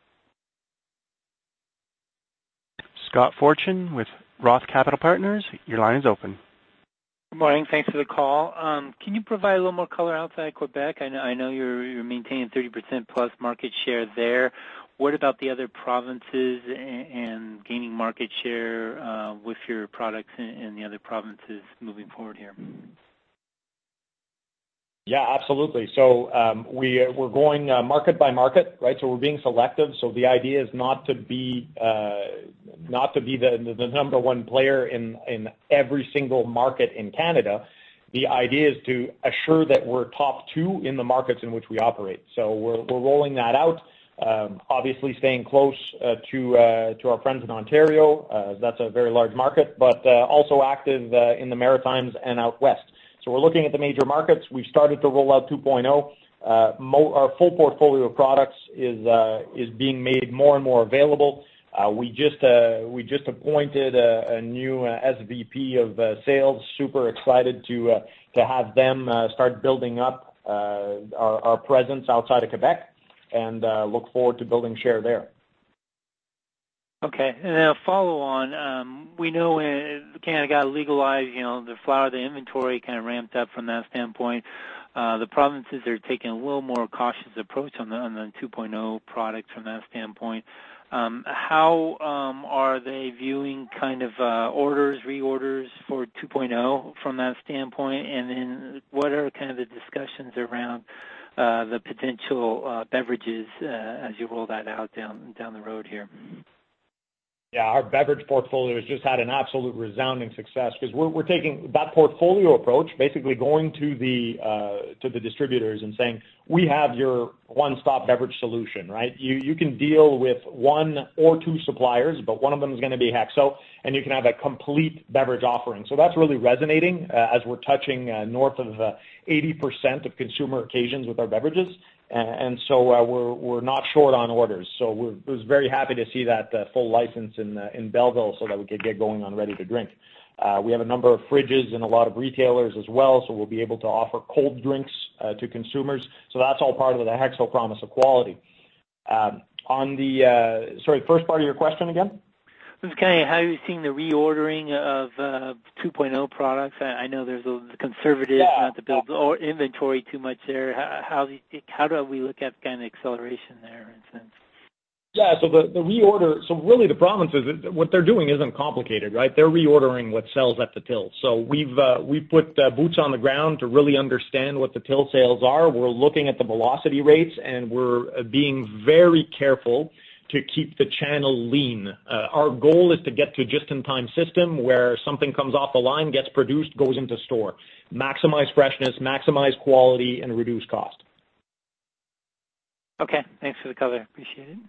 Scott Fortune with Roth Capital Partners, your line is open. Good morning. Thanks for the call. Um, can you provide a little more color outside Quebec? I know, I know you're, you're maintaining thirty percent plus market share there. What about the other provinces and, and gaining market share uh, with your products in, in the other provinces moving forward here? Yeah, absolutely. So um, we, we're going uh, market by market, right? So we're being selective. So the idea is not to be uh, not to be the, the number one player in, in every single market in Canada. The idea is to assure that we're top two in the markets in which we operate. So we're, we're rolling that out. Um, obviously, staying close uh, to uh, to our friends in Ontario. Uh, that's a very large market, but uh, also active uh, in the Maritimes and out west. So we're looking at the major markets. We've started to roll out two point oh. Uh, mo- our full portfolio of products is uh, is being made more and more available. Uh, we just uh, we just appointed a, a new uh, S V P of uh, sales. Super excited to uh, to have them uh, start building up uh, our, our presence outside of Quebec, and uh, look forward to building share there. Okay, and then a follow on. Um, we know when Canada got legalized, you know, the flower, the inventory kind of ramped up from that standpoint. Uh, the provinces are taking a little more cautious approach on the on the two point oh product from that standpoint. Um, how um, are they viewing kind of uh, orders, reorders for two point oh from that standpoint? And then what are kind of the discussions around uh, the potential uh, beverages uh, as you roll that out down down the road here? Yeah, our beverage portfolio has just had an absolute resounding success because we're, we're taking that portfolio approach, basically going to the uh, to the distributors and saying, we have your one-stop beverage solution, right? You you can deal with one or two suppliers, but one of them is going to be HEXO, and you can have a complete beverage offering. So that's really resonating uh, as we're touching uh, north of uh, eighty percent of consumer occasions with our beverages. And so uh, we're we're not short on orders. So we're was very happy to see that uh, full license in uh, in Belleville, so that we could get going on ready to drink. Uh, we have a number of fridges and a lot of retailers as well, so we'll be able to offer cold drinks uh, to consumers. So that's all part of the HEXO promise of quality. Um, on the uh, sorry, first part of your question again. It's kind of how you're seeing the reordering of uh, two point oh products. I, I know there's a conservative yeah. not to build or inventory too much there. How, how, do you, how do we look at kind of acceleration there, in a sense? Yeah, so the, the reorder, so really the province is that what they're doing isn't complicated, right? They're reordering what sells at the till. So we've uh, we've put uh, boots on the ground to really understand what the till sales are. We're looking at the velocity rates, and we're being very careful to keep the channel lean. Uh, our goal is to get to a just-in-time system where something comes off the line, gets produced, goes into store. Maximize freshness, maximize quality, and reduce cost. Okay, thanks for the color. Appreciate it.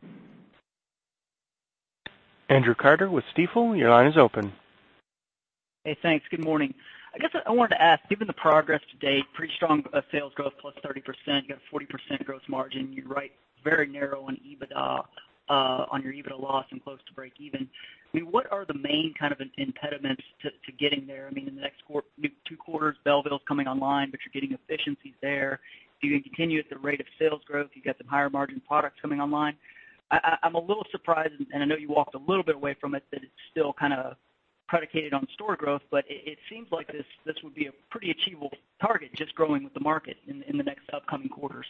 Andrew Carter with Stifel, your line is open. Hey, thanks. Good morning. I guess I wanted to ask, given the progress to date, pretty strong uh, sales growth, plus thirty percent, you got a forty percent gross margin, you're right, very narrow on EBITDA, uh, on your EBITDA loss and close to break even. I mean, what are the main kind of impediments to, to getting there? I mean, in the next qu- two quarters, Belleville's coming online, but you're getting efficiencies there. If you can continue at the rate of sales growth, you've got some higher margin products coming online. I, I'm a little surprised, and I know you walked a little bit away from it, that it's still kind of predicated on store growth, but it, it seems like this this would be a pretty achievable target, just growing with the market in, in the next upcoming quarters.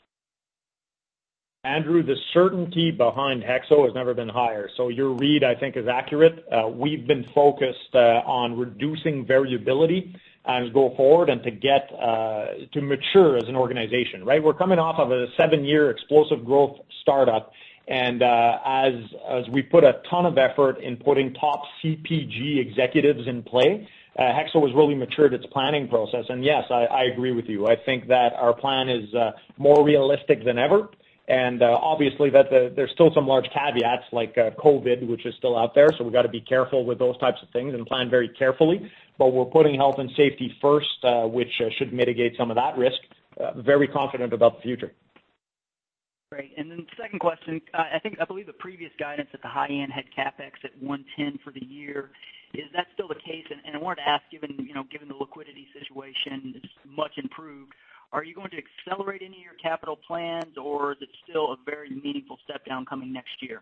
Andrew, the certainty behind HEXO has never been higher. So your read, I think, is accurate. Uh, we've been focused uh, on reducing variability as go forward and to get uh, to mature as an organization, right? We're coming off of a seven-year explosive growth startup, and uh, as as we put a ton of effort in putting top C P G executives in play, uh, HEXO has really matured its planning process. And yes, I, I agree with you. I think that our plan is uh, more realistic than ever. And uh, obviously that the, there's still some large caveats like uh, COVID, which is still out there, so we've got to be careful with those types of things and plan very carefully. But we're putting health and safety first, uh, which uh, should mitigate some of that risk. Uh, very confident about the future. Great. And then the second question, uh, I think I believe the previous guidance at the high end had CapEx at one ten for the year. Is that still the case? And, and I wanted to ask, given you know given the liquidity situation is much improved, are you going to accelerate any of your capital plans, or is it still a very meaningful step down coming next year?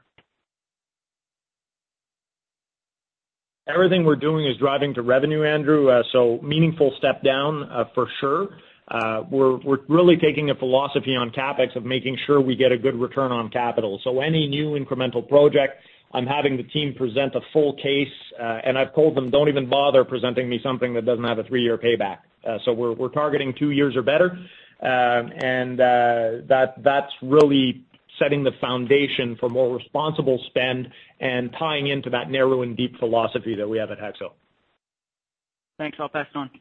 Everything we're doing is driving to revenue, Andrew, uh, so meaningful step down uh, for sure. Uh, we're, we're really taking a philosophy on CapEx of making sure we get a good return on capital. So any new incremental project, I'm having the team present a full case, uh, and I've told them don't even bother presenting me something that doesn't have a three-year payback. Uh, so we're, we're targeting two years or better, uh, and uh, that that's really setting the foundation for more responsible spend and tying into that narrow and deep philosophy that we have at HEXO. Thanks. I'll pass it on.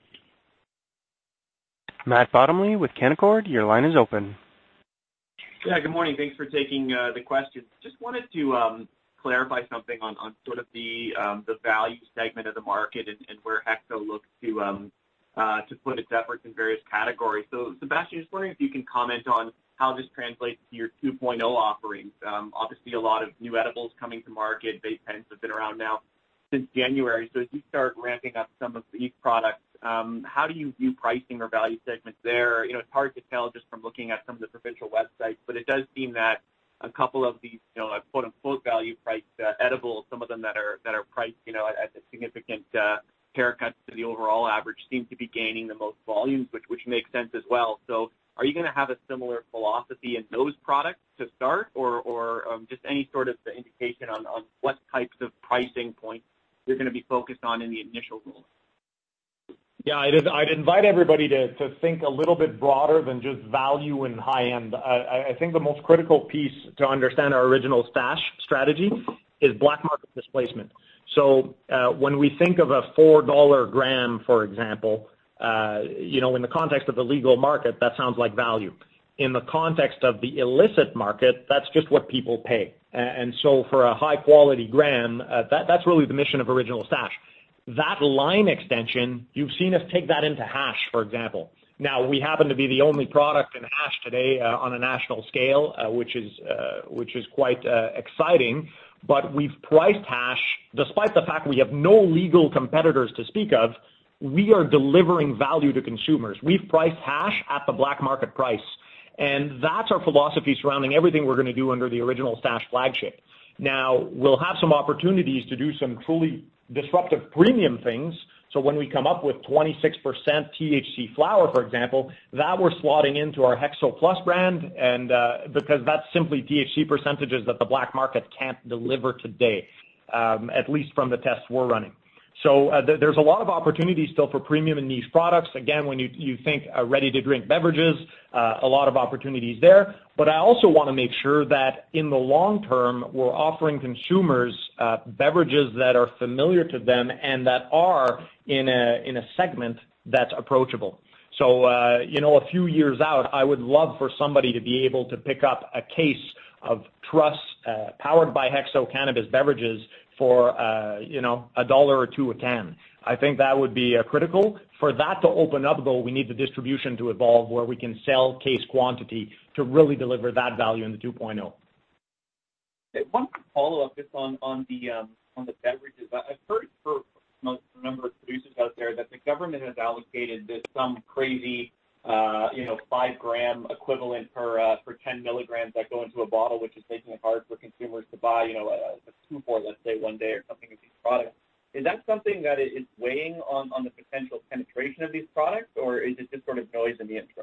Matt Bottomley with Canaccord, your line is open. Yeah, good morning. Thanks for taking uh, the question. Just wanted to um, clarify something on, on sort of the um, the value segment of the market and, and where HEXO looks to um, uh, to put its efforts in various categories. So, Sebastian, just wondering if you can comment on how this translates to your two point oh offerings. Um, obviously, a lot of new edibles coming to market. Vape pens have been around now since January. So as you start ramping up some of these products, um, how do you view pricing or value segments there? You know, it's hard to tell just from looking at some of the provincial websites, but it does seem that a couple of these, you know, quote unquote value priced uh, edibles, some of them that are that are priced, you know, at, at a significant uh, haircut to the overall average, seem to be gaining the most volumes, which which makes sense as well. So Are you going to have a similar philosophy in those products to start, or, or um, just any sort of indication on, on what types of pricing points you're going to be focused on in the initial role? Yeah, I'd, I'd invite everybody to, to think a little bit broader than just value and high end. I, I think the most critical piece to understand our original stash strategy is black market displacement. So uh, when we think of a four dollar gram, for example, uh, you know, in the context of the legal market, that sounds like value. In the context of the illicit market, that's just what people pay. And so for a high quality gram, uh, that, that's really the mission of Original Stash. That line extension, you've seen us take that into hash, for example. Now, we happen to be the only product in hash today uh, on a national scale, uh, which is uh, which is quite uh, exciting. But we've priced hash, despite the fact we have no legal competitors to speak of, we are delivering value to consumers. We've priced hash at the black market price. And that's our philosophy surrounding everything we're going to do under the Original Stash flagship. Now, we'll have some opportunities to do some truly disruptive premium things. So when we come up with twenty-six percent T H C flower, for example, that we're slotting into our Hexo Plus brand, and uh, because that's simply T H C percentages that the black market can't deliver today, um, at least from the tests we're running. So uh, th- there's a lot of opportunities still for premium and niche products. Again, when you, you think uh, ready-to-drink beverages, uh, a lot of opportunities there. But I also want to make sure that in the long term, we're offering consumers uh, beverages that are familiar to them and that are in a, in a segment that's approachable. So, uh, you know, a few years out, I would love for somebody to be able to pick up a case of Truss uh, powered by Hexo cannabis beverages for, uh, you know, a dollar or two a can. I think that would be uh, critical. For that to open up, though, we need the distribution to evolve where we can sell case quantity to really deliver that value in the two point oh. One follow-up just on, on, the, um, on the beverages. I've heard for a number of producers out there that the government has allocated this some crazy Uh, you know, five gram equivalent per uh, for ten milligrams that go into a bottle, which is making it hard for consumers to buy, you know, a, a two for, let's say, one day or something of these products. Is that something that is weighing on, on the potential penetration of these products, or is it just sort of noise in the interim?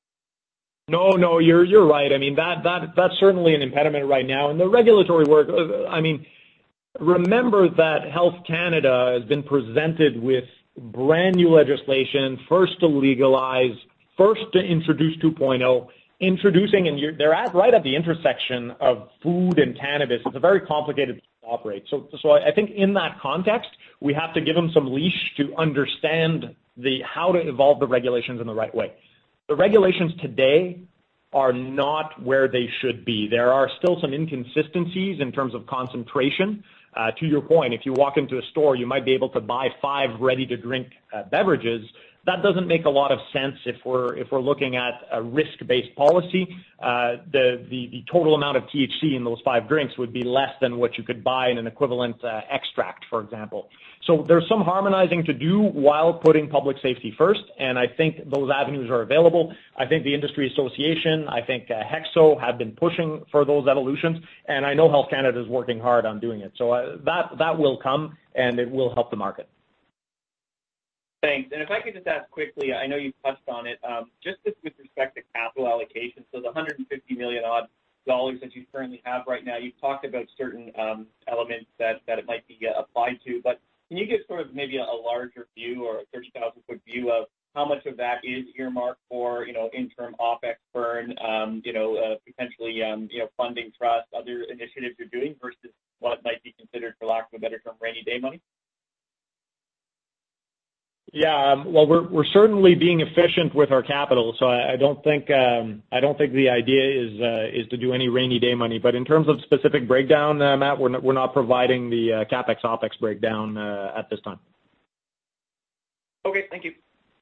No, no, you're you're right. I mean, that that that's certainly an impediment right now. And the regulatory work, I mean, remember that Health Canada has been presented with brand new legislation, first to legalize, first to introduce two point oh, introducing, and you're, they're at right at the intersection of food and cannabis. It's a very complicated thing to operate. So, so I think in that context, we have to give them some leash to understand the how to evolve the regulations in the right way. The regulations today are not where they should be. There are still some inconsistencies in terms of concentration. Uh, to your point, if you walk into a store, you might be able to buy five ready-to-drink uh, beverages. That doesn't make a lot of sense if we're if we're looking at a risk-based policy. Uh, the, the the total amount of T H C in those five drinks would be less than what you could buy in an equivalent uh, extract, for example. So there's some harmonizing to do while putting public safety first, and I think those avenues are available. I think the industry association, I think uh, Hexo have been pushing for those evolutions, and I know Health Canada is working hard on doing it. So uh, that that will come, and it will help the market. Thanks. And if I could just ask quickly, I know you touched on it, um, just with respect to capital allocation, so the one hundred fifty million odd dollars that you currently have right now, you've talked about certain um, elements that, that it might be uh, applied to, but can you give sort of maybe a, a larger view or a thirty thousand foot view of how much of that is earmarked for, you know, interim OPEX burn, um, you know, uh, potentially, um, you know, funding trust, other initiatives you're doing versus what might be considered, for lack of a better term, rainy day money? Yeah, um, well, we're we're certainly being efficient with our capital, so I, I don't think um, I don't think the idea is uh, is to do any rainy day money. But in terms of specific breakdown, uh, Matt, we're not, we're not providing the uh, capex OPEX breakdown uh, at this time. Okay, thank you.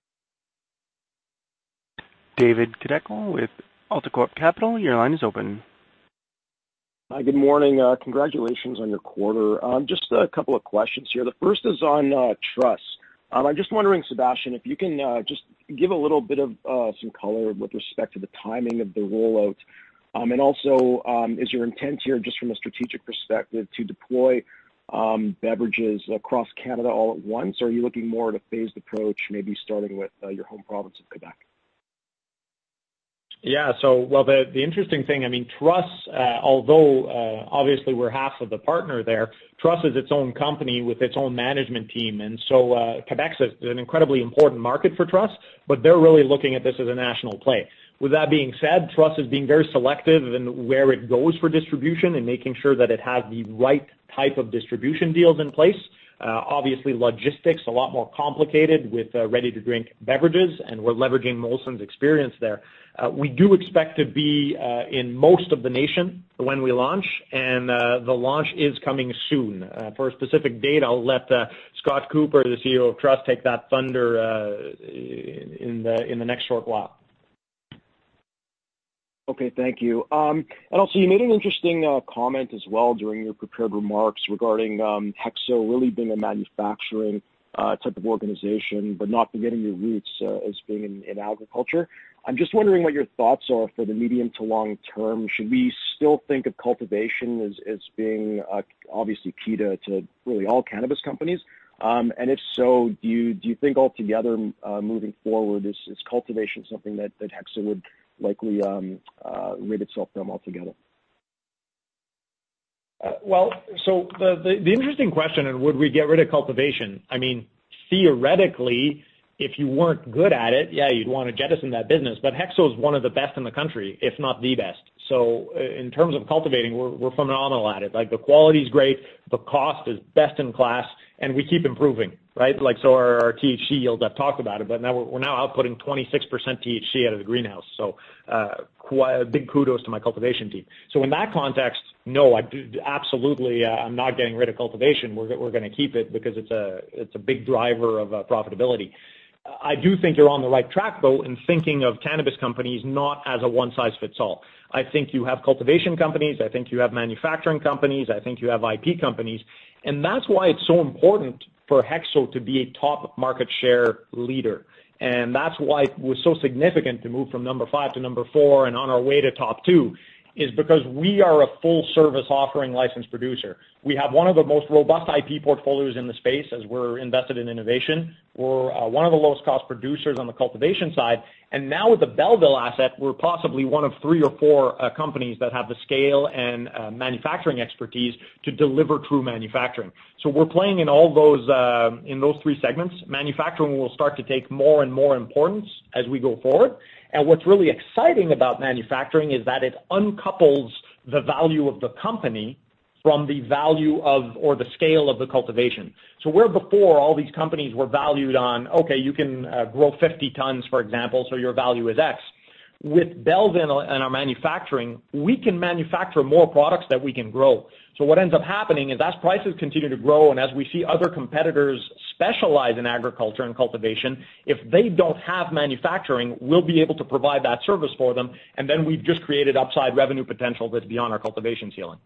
David Kideckel with AltaCorp Capital, your line is open. Hi, good morning. Uh, congratulations on your quarter. Um, just a couple of questions here. The first is on uh, Truss. Um, I'm just wondering, Sebastian, if you can uh, just give a little bit of uh, some color with respect to the timing of the rollout. Um, and also, um, is your intent here, just from a strategic perspective, to deploy um, beverages across Canada all at once, or are you looking more at a phased approach, maybe starting with uh, your home province of Quebec? Yeah, so, well, the, the interesting thing, I mean, Truss, uh, although uh, obviously we're half of the partner there, Truss is its own company with its own management team. And so uh, Quebec is an incredibly important market for Truss, but they're really looking at this as a national play. With that being said, Truss is being very selective in where it goes for distribution and making sure that it has the right type of distribution deals in place. Uh, obviously, logistics a lot more complicated with uh, ready-to-drink beverages, and we're leveraging Molson's experience there. Uh, we do expect to be uh, in most of the nation when we launch, and uh, the launch is coming soon. Uh, for a specific date, I'll let uh, Scott Cooper, the C E O of Truss, take that thunder uh, in the in the next short while. Okay, thank you. Um, and also, you made an interesting uh, comment as well during your prepared remarks regarding um, HEXO really being a manufacturing uh, type of organization, but not forgetting your roots uh, as being in, in agriculture. I'm just wondering what your thoughts are for the medium to long term. Should we still think of cultivation as, as being uh, obviously key to, to really all cannabis companies? Um, and if so, do you do you think altogether uh, moving forward is, is cultivation something that, that HEXO would likely um, uh, rid itself from altogether? Uh, well, so the, the, the interesting question, and would we get rid of cultivation? I mean, theoretically, if you weren't good at it, yeah, you'd want to jettison that business. But HEXO is one of the best in the country, if not the best. So uh, in terms of cultivating, we're, we're phenomenal at it. Like, the quality is great, the cost is best in class, and we keep improving, right? Like, so our, our T H C yields, I've talked about it, but now we're, we're now outputting twenty-six percent T H C out of the greenhouse. So uh, quite, big kudos to my cultivation team. So in that context, no, I do, absolutely, uh, I'm not getting rid of cultivation. We're, we're going to keep it because it's a, it's a big driver of uh, profitability. I do think you're on the right track, though, in thinking of cannabis companies not as a one-size-fits-all. I think you have cultivation companies. I think you have manufacturing companies. I think you have I P companies. And that's why it's so important for HEXO to be a top market share leader. And that's why it was so significant to move from number five to number four and on our way to top two, is because we are a full-service offering licensed producer. We have one of the most robust I P portfolios in the space as we're invested in innovation. We're uh, one of the lowest-cost producers on the cultivation side. And now with the Belleville asset, we're possibly one of three or four uh, companies that have the scale and uh, manufacturing expertise to deliver true manufacturing. So we're playing in all those, uh, in those three segments. Manufacturing will start to take more and more importance as we go forward. And what's really exciting about manufacturing is that it uncouples the value of the company from the value of, or the scale of the cultivation. So where before all these companies were valued on, okay, you can uh, grow fifty tons, for example, so your value is X. With Belleville and our manufacturing, we can manufacture more products that we can grow. So what ends up happening is as prices continue to grow and as we see other competitors specialize in agriculture and cultivation, if they don't have manufacturing, we'll be able to provide that service for them, and then we've just created upside revenue potential that's beyond our cultivation ceiling.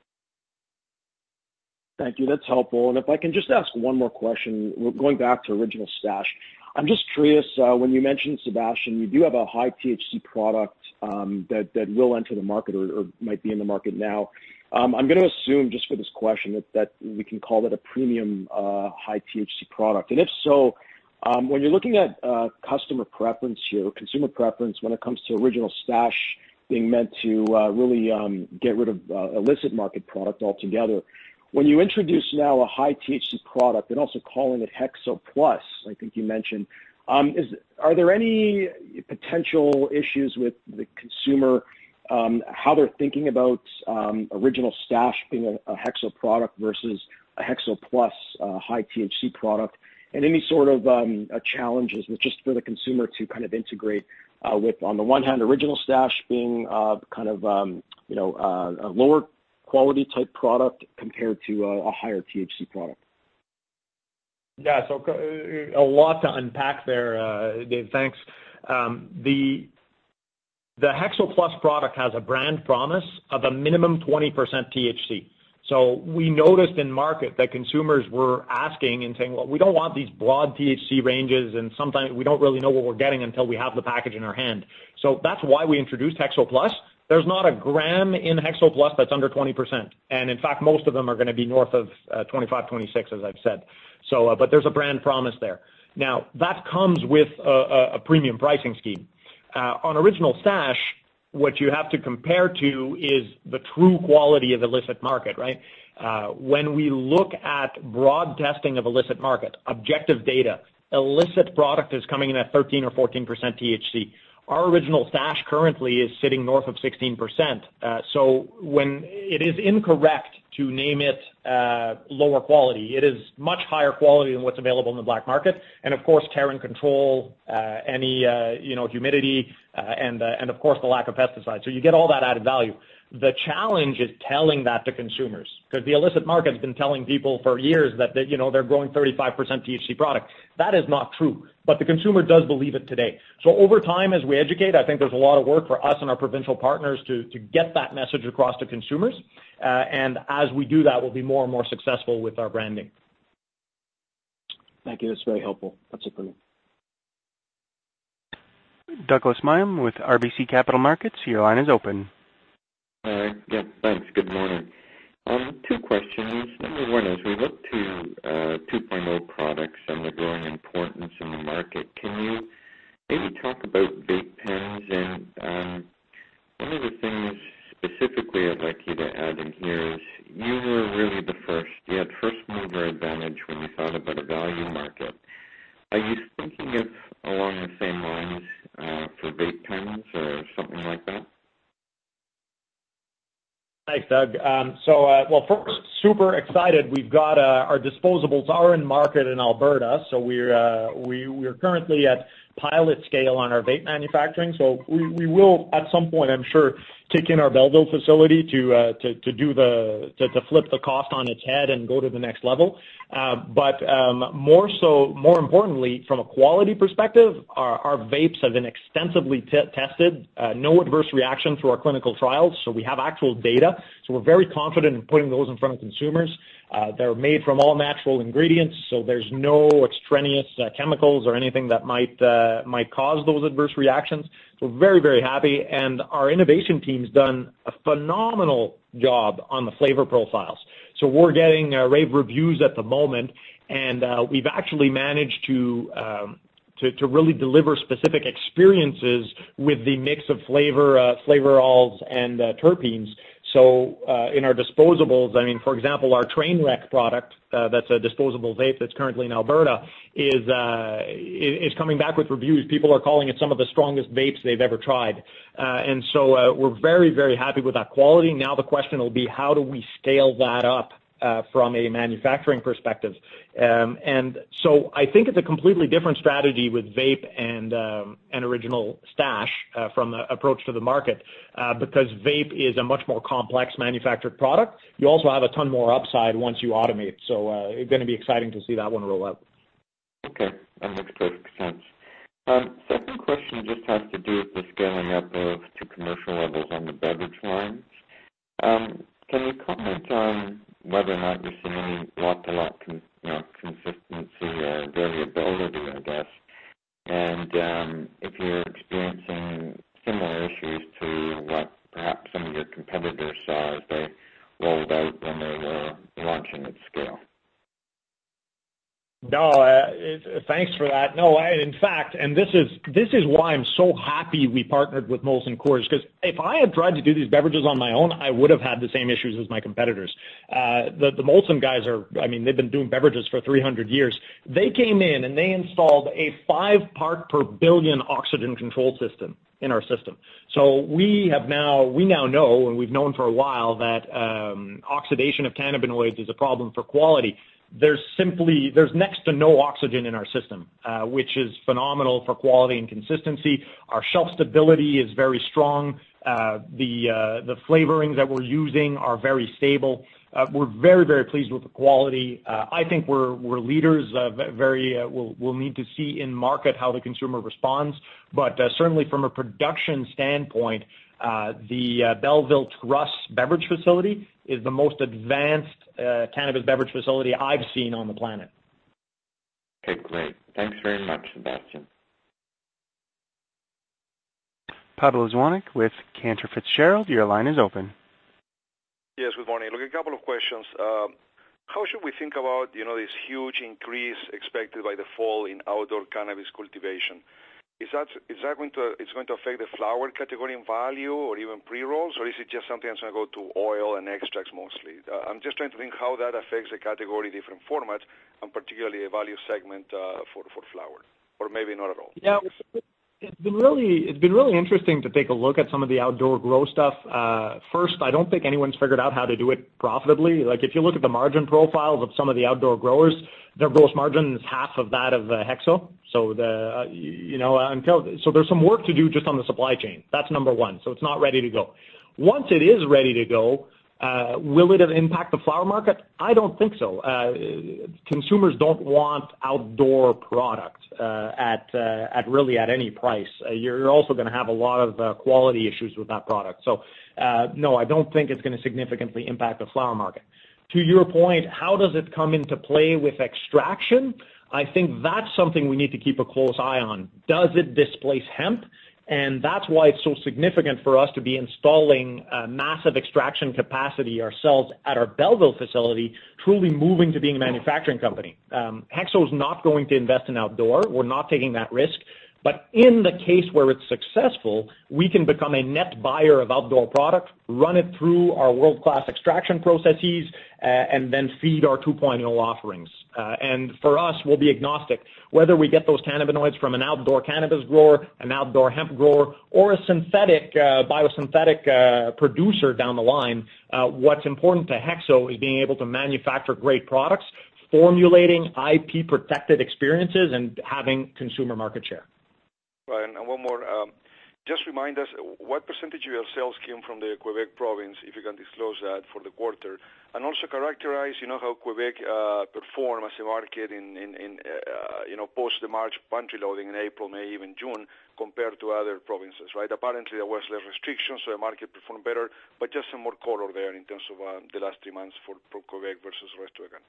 Thank you. That's helpful. And if I can just ask one more question, going back to Original Stash, I'm just curious, uh, when you mentioned, Sebastian, you do have a high T H C product um, that, that will enter the market or, or might be in the market now. Um, I'm going to assume, just for this question, that, that we can call that a premium uh, high T H C product. And if so, um, when you're looking at uh, customer preference here, consumer preference, when it comes to Original Stash being meant to uh, really um, get rid of uh, illicit market product altogether, when you introduce now a high T H C product and also calling it HEXO Plus, I think you mentioned, um, is are there any potential issues with the consumer, um, how they're thinking about um, Original Stash being a, a HEXO product versus a HEXO Plus uh, high T H C product, and any sort of um, uh, challenges with just for the consumer to kind of integrate uh, with, on the one hand, Original Stash being uh, kind of um, you know uh, a lower quality type product compared to a, a higher T H C product? Yeah, so a lot to unpack there, uh, Dave. Thanks. Um, the the HEXO Plus product has a brand promise of a minimum twenty percent T H C. So we noticed in market that consumers were asking and saying, well, we don't want these broad T H C ranges, and sometimes we don't really know what we're getting until we have the package in our hand. So that's why we introduced HEXO Plus. There's not a gram in HEXO Plus that's under twenty percent. And in fact, most of them are going to be north of uh, twenty-five, twenty-six, as I've said. So, uh, but there's a brand promise there. Now, that comes with a, a premium pricing scheme. uh, on Original Stash, what you have to compare to is the true quality of illicit market, right? Uh, when we look at broad testing of illicit market, objective data, illicit product is coming in at thirteen or fourteen percent T H C. Our Original Stash currently is sitting north of sixteen percent. Uh, so when it is incorrect to name it uh, lower quality, it is much higher quality than what's available in the black market. And of course, care and control, uh, any uh, you know humidity, uh, and uh, and of course the lack of pesticides. So you get all that added value. The challenge is telling that to consumers, because the illicit market has been telling people for years that, that you know they're growing thirty-five percent T H C product. That is not true, but the consumer does believe it today. So over time, as we educate, I think there's a lot of work for us and our provincial partners to to get that message across to consumers. Uh, and as we do that, we'll be more and more successful with our branding. Thank you. That's very helpful. That's it for me. Douglas Mayam with R B C Capital Markets. Your line is open. Uh, yeah, thanks. Good morning. Um, two questions. Number one, as we look to uh, two point oh products and the growing importance in the market, can you maybe talk about vape pens? And um, one of the things specifically I'd like you to add in here is you were really the first. You had first mover advantage when you thought about a value market. Are you thinking of along the same lines uh, for vape pens or something like that? Thanks, Doug. Um, so, uh, well, first, super excited. We've got uh, our disposables are in market in Alberta, so we're uh, we we're currently at pilot scale on our vape manufacturing. So we, we will at some point, I'm sure, kick in our Belleville facility to uh, to to do the to, to flip the cost on its head and go to the next level. Uh, but um, more so, more importantly, from a quality perspective, our, our vapes have been extensively t- tested. Uh, no adverse reaction through our clinical trials, so we have actual data. So we're very confident in putting those in front of consumers. Uh, they're made from all natural ingredients, so there's no extraneous uh, chemicals or anything that might uh, might cause those adverse reactions. So we're very, very happy, and our innovation team's done a phenomenal job on the flavor profiles. So we're getting uh, rave reviews at the moment, and uh, we've actually managed to, um, to to really deliver specific experiences with the mix of flavor, uh, flavonols, and uh, terpenes. So uh, in our disposables, I mean, for example, our Trainwreck product, uh, that's a disposable vape that's currently in Alberta, is uh, is coming back with reviews. People are calling it some of the strongest vapes they've ever tried. Uh, and so uh, we're very, very happy with that quality. Now the question will be, how do we scale that up uh, from a manufacturing perspective? Um, and so I think it's a completely different strategy with vape and um, and Original Stash uh, from the approach to the market, uh, because vape is a much more complex manufactured product. You also have a ton more upside once you automate. So uh, it's going to be exciting to see that one roll out. Okay, that makes perfect sense. Um, second question just has to do with the scaling up of to commercial levels on the beverage lines. Um, can you comment on whether or not you're seeing any lot-to-lot con- you know, consistency or variability, I guess, and um, if you're experiencing similar issues to what perhaps some of your competitors saw as they rolled out when they were launching at scale? No, uh, it, thanks for that. No, I, in fact, and this is this is why I'm so happy we partnered with Molson Coors, because if I had tried to do these beverages on my own, I would have had the same issues as my competitors. Uh, the, the Molson guys are, I mean, they've been doing beverages for three hundred years. They came in and they installed a five part per billion oxygen control system in our system. So we have now, we now know, and we've known for a while, that um, oxidation of cannabinoids is a problem for quality. There's simply, there's next to no oxygen in our system, uh, which is phenomenal for quality and consistency. Our shelf stability is very strong. Uh, the, uh, the flavorings that we're using are very stable. Uh, we're very, very pleased with the quality. Uh, I think we're, we're leaders, uh, very, uh, we'll, we'll need to see in market how the consumer responds. But uh, certainly from a production standpoint, Uh, the uh, Belleville Truss beverage facility is the most advanced uh, cannabis beverage facility I've seen on the planet. Okay, great. Thanks very much, Sebastian. Pablo Zuanic with Cantor Fitzgerald. Your line is open. Yes, good morning. Look, a couple of questions. Uh, how should we think about, you know, this huge increase expected by the fall in outdoor cannabis cultivation? is that is that going to it's going to affect the flower category in value or even pre-rolls, or is it just something that's going to go to oil and extracts mostly? Uh, I'm just trying to think how that affects the category, different formats, and particularly a value segment uh, for for flower, or maybe not at all. Yeah. It's been really it's been really interesting to take a look at some of the outdoor grow stuff. Uh, first, I don't think anyone's figured out how to do it profitably. Like if you look at the margin profiles of some of the outdoor growers, their gross margin is half of that of uh, Hexo. So the uh, you know until so there's some work to do just on the supply chain. That's number one. So it's not ready to go. Once it is ready to go, Uh, will it impact the flower market? I don't think so. Uh, consumers don't want outdoor product uh, at uh, at really at any price. Uh, you're also going to have a lot of uh, quality issues with that product. So, uh, no, I don't think it's going to significantly impact the flower market. To your point, how does it come into play with extraction? I think that's something we need to keep a close eye on. Does it displace hemp? And that's why it's so significant for us to be installing uh, massive extraction capacity ourselves at our Belleville facility, truly moving to being a manufacturing company. Um, Hexo's not going to invest in outdoor. We're not taking that risk. But in the case where it's successful, we can become a net buyer of outdoor product, run it through our world-class extraction processes, uh, and then feed our two point oh offerings. Uh, and for us, we'll be agnostic. Whether we get those cannabinoids from an outdoor cannabis grower, an outdoor hemp grower, or a synthetic, uh, biosynthetic uh, producer down the line, uh, what's important to Hexo is being able to manufacture great products, formulating I P-protected experiences, and having consumer market share. Right, and one more. Um, just remind us, what percentage of your sales came from the Quebec province, if you can disclose that, for the quarter? And also characterize, you know, how Quebec uh, performed as a market in, in, in uh, you know, post the March pantry loading in April, May, even June, compared to other provinces, right? Apparently there was less restrictions, so the market performed better, but just some more color there in terms of uh, the last three months for, for Quebec versus the rest of the country.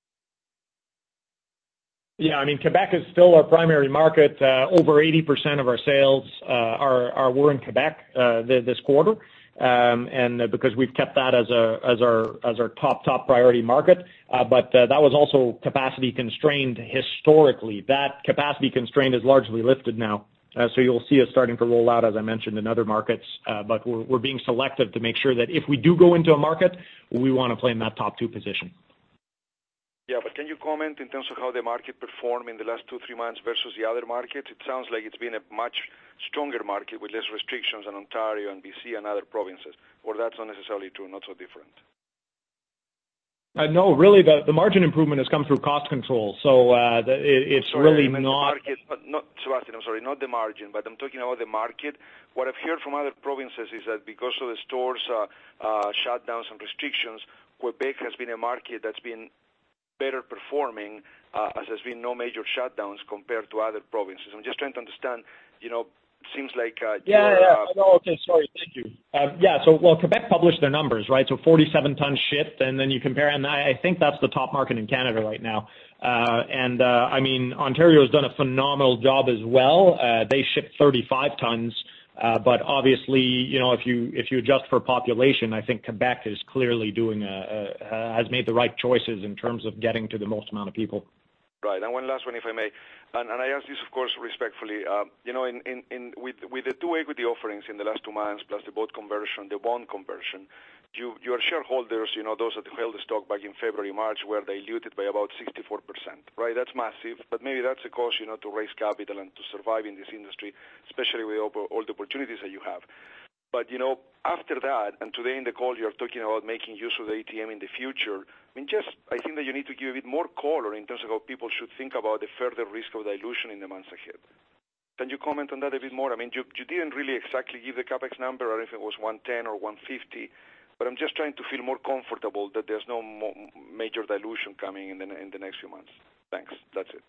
Yeah, I mean, Quebec is still our primary market. Uh, over eighty percent of our sales uh, are, are were in Quebec uh, th this quarter, um, and uh, because we've kept that as a as our as our top top priority market. Uh, but uh, that was also capacity constrained historically. That capacity constraint is largely lifted now, uh, so you'll see us starting to roll out, as I mentioned, in other markets. Uh, but we're we're being selective to make sure that if we do go into a market, we want to play in that top two position. Yeah, but can you comment in terms of how the market performed in the last two, three months versus the other markets? It sounds like it's been a much stronger market with less restrictions than Ontario and B C and other provinces, or that's not necessarily true, not so different. Uh, no, really, the, the margin improvement has come through cost control. So uh, the, it, it's sorry, really I meant not... The market, not... Sebastian, I'm sorry, not the margin, but I'm talking about the market. What I've heard from other provinces is that because of the stores' uh, uh, shutdowns and restrictions, Quebec has been a market that's been better performing uh, as there's been no major shutdowns compared to other provinces. I'm just trying to understand, you know, it seems like... Uh, yeah, yeah, uh, no, okay, sorry, thank you. Uh, yeah, so, well, Quebec published their numbers, right? So forty-seven tons shipped, and then you compare, and I, I think that's the top market in Canada right now. Uh, and, uh, I mean, Ontario has done a phenomenal job as well. Uh, they shipped thirty-five tons. Uh, but obviously, you know, if you if you adjust for population, I think Quebec is clearly doing a, a, has made the right choices in terms of getting to the most amount of people. Right, and one last one, if I may, and, and I ask this, of course, respectfully. Uh, you know, in, in, in with with the two equity offerings in the last two months, plus the boat conversion, the bond conversion, you your shareholders, you know, those that held the stock back in February, March, were diluted by about sixty-four percent. Right, that's massive, but maybe that's a cost, you know, to raise capital and to survive in this industry, especially with all the opportunities that you have. But, you know, after that, and today in the call you're talking about making use of the A T M in the future, I mean, just, I think that you need to give a bit more color in terms of how people should think about the further risk of dilution in the months ahead. Can you comment on that a bit more? I mean, you, you didn't really exactly give the CapEx number, or if it was one ten or one fifty, but I'm just trying to feel more comfortable that there's no mo- major dilution coming in the, in the next few months. Thanks. That's it.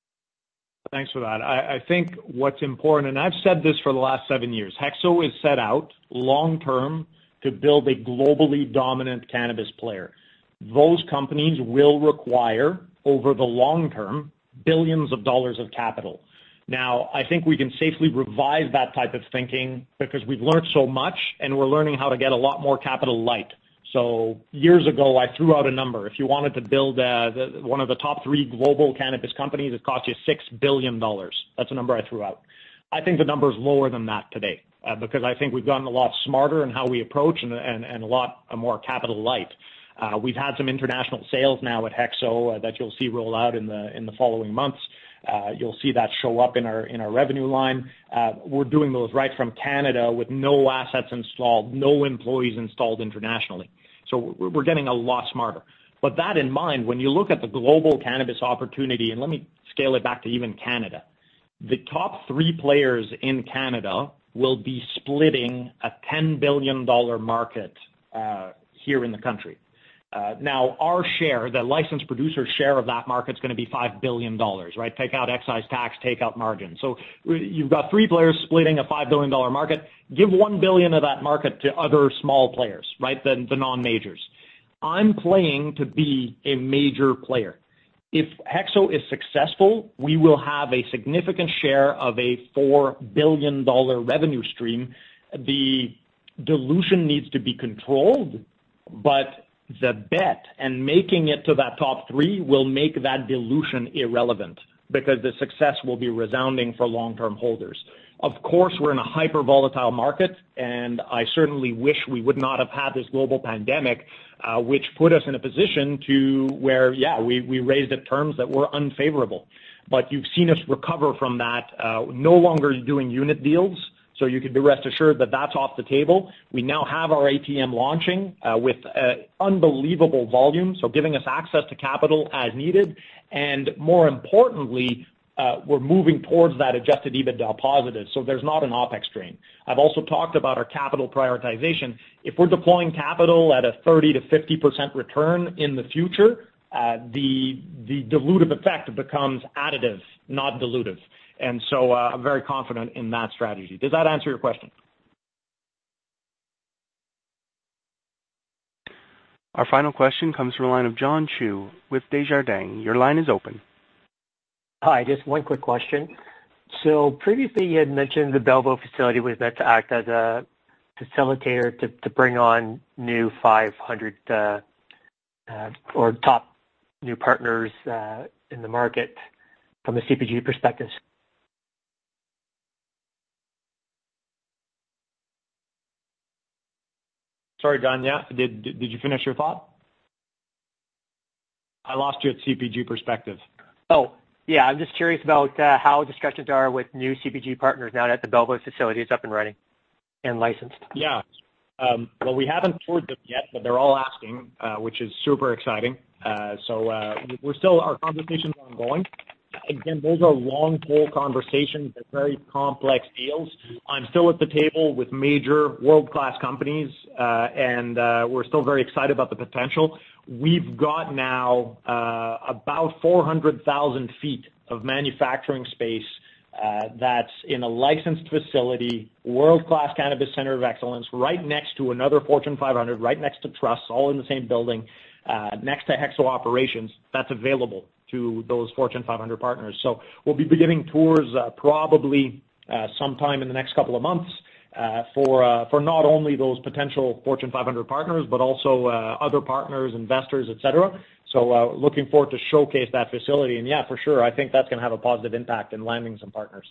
Thanks for that. I, I think what's important, and I've said this for the last seven years, Hexo is set out long-term to build a globally dominant cannabis player. Those companies will require, over the long term, billions of dollars of capital. Now, I think we can safely revise that type of thinking because we've learned so much, and we're learning how to get a lot more capital light. So years ago, I threw out a number. If you wanted to build uh, the, one of the top three global cannabis companies, it cost you six billion dollars. That's a number I threw out. I think the number is lower than that today uh, because I think we've gotten a lot smarter in how we approach and, and, and a lot more capital light. Uh, we've had some international sales now at Hexo uh, that you'll see roll out in the in the following months. Uh, you'll see that show up in our in our revenue line. Uh, we're doing those right from Canada with no assets installed, no employees installed internationally. So we're, we're getting a lot smarter. But that in mind, when you look at the global cannabis opportunity, and let me scale it back to even Canada, the top three players in Canada will be splitting a ten billion dollars market uh, here in the country. Uh, now, our share, the licensed producer's share of that market is going to be five billion dollars, right? Take out excise tax, take out margin. So you've got three players splitting a five billion dollars market. Give one billion dollars of that market to other small players, right, the, the non-majors. I'm playing to be a major player. If Hexo is successful, we will have a significant share of a four billion dollars revenue stream. The dilution needs to be controlled, but the bet and making it to that top three will make that dilution irrelevant because the success will be resounding for long-term holders. Of course, we're in a hyper-volatile market, and I certainly wish we would not have had this global pandemic, uh, which put us in a position to where, yeah, we, we raised at terms that were unfavorable. But you've seen us recover from that, uh, no longer doing unit deals. So you can be rest assured that that's off the table. We now have our A T M launching uh, with uh, unbelievable volume, so giving us access to capital as needed. And more importantly, uh, we're moving towards that adjusted EBITDA positive, so there's not an OPEX drain. I've also talked about our capital prioritization. If we're deploying capital at a thirty to fifty percent return in the future, uh, the, the dilutive effect becomes additive, not dilutive. And so uh, I'm very confident in that strategy. Does that answer your question? Our final question comes from the line of John Chu with Desjardins. Your line is open. Hi, just one quick question. So previously you had mentioned the Belleville facility was meant to act as a facilitator to, to bring on new five hundred uh, uh, or top new partners uh, in the market from a C P G perspective. Sorry, John, yeah, did, did you finish your thought? I lost you at C P G perspective. Oh, yeah, I'm just curious about uh, how discussions are with new C P G partners now that the Belleville facility is up and running and licensed. Yeah, um, well, we haven't toured them yet, but they're all asking, uh, which is super exciting. Uh, so uh, we're still, our conversations are ongoing. Again, those are long pole conversations. They're very complex deals. I'm still at the table with major world-class companies, uh, and uh, we're still very excited about the potential. We've got now uh, about four hundred thousand feet of manufacturing space uh, that's in a licensed facility, world-class cannabis center of excellence, right next to another Fortune five hundred, right next to Truss, all in the same building, uh, next to Hexo Operations. That's available to those Fortune five hundred partners. So we'll be beginning tours uh, probably uh, sometime in the next couple of months uh, for uh, for not only those potential Fortune five hundred partners, but also uh, other partners, investors, et cetera. So uh, looking forward to showcase that facility. And yeah, for sure, I think that's going to have a positive impact in landing some partners.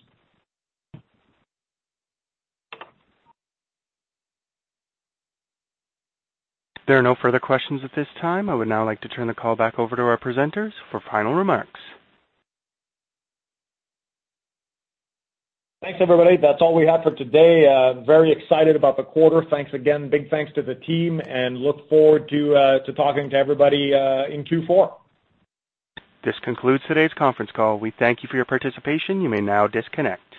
There are no further questions at this time. I would now like to turn the call back over to our presenters for final remarks. Thanks, everybody. That's all we have for today. Uh, very excited about the quarter. Thanks again. Big thanks to the team, and look forward to uh, to talking to everybody uh, in Q four. This concludes today's conference call. We thank you for your participation. You may now disconnect.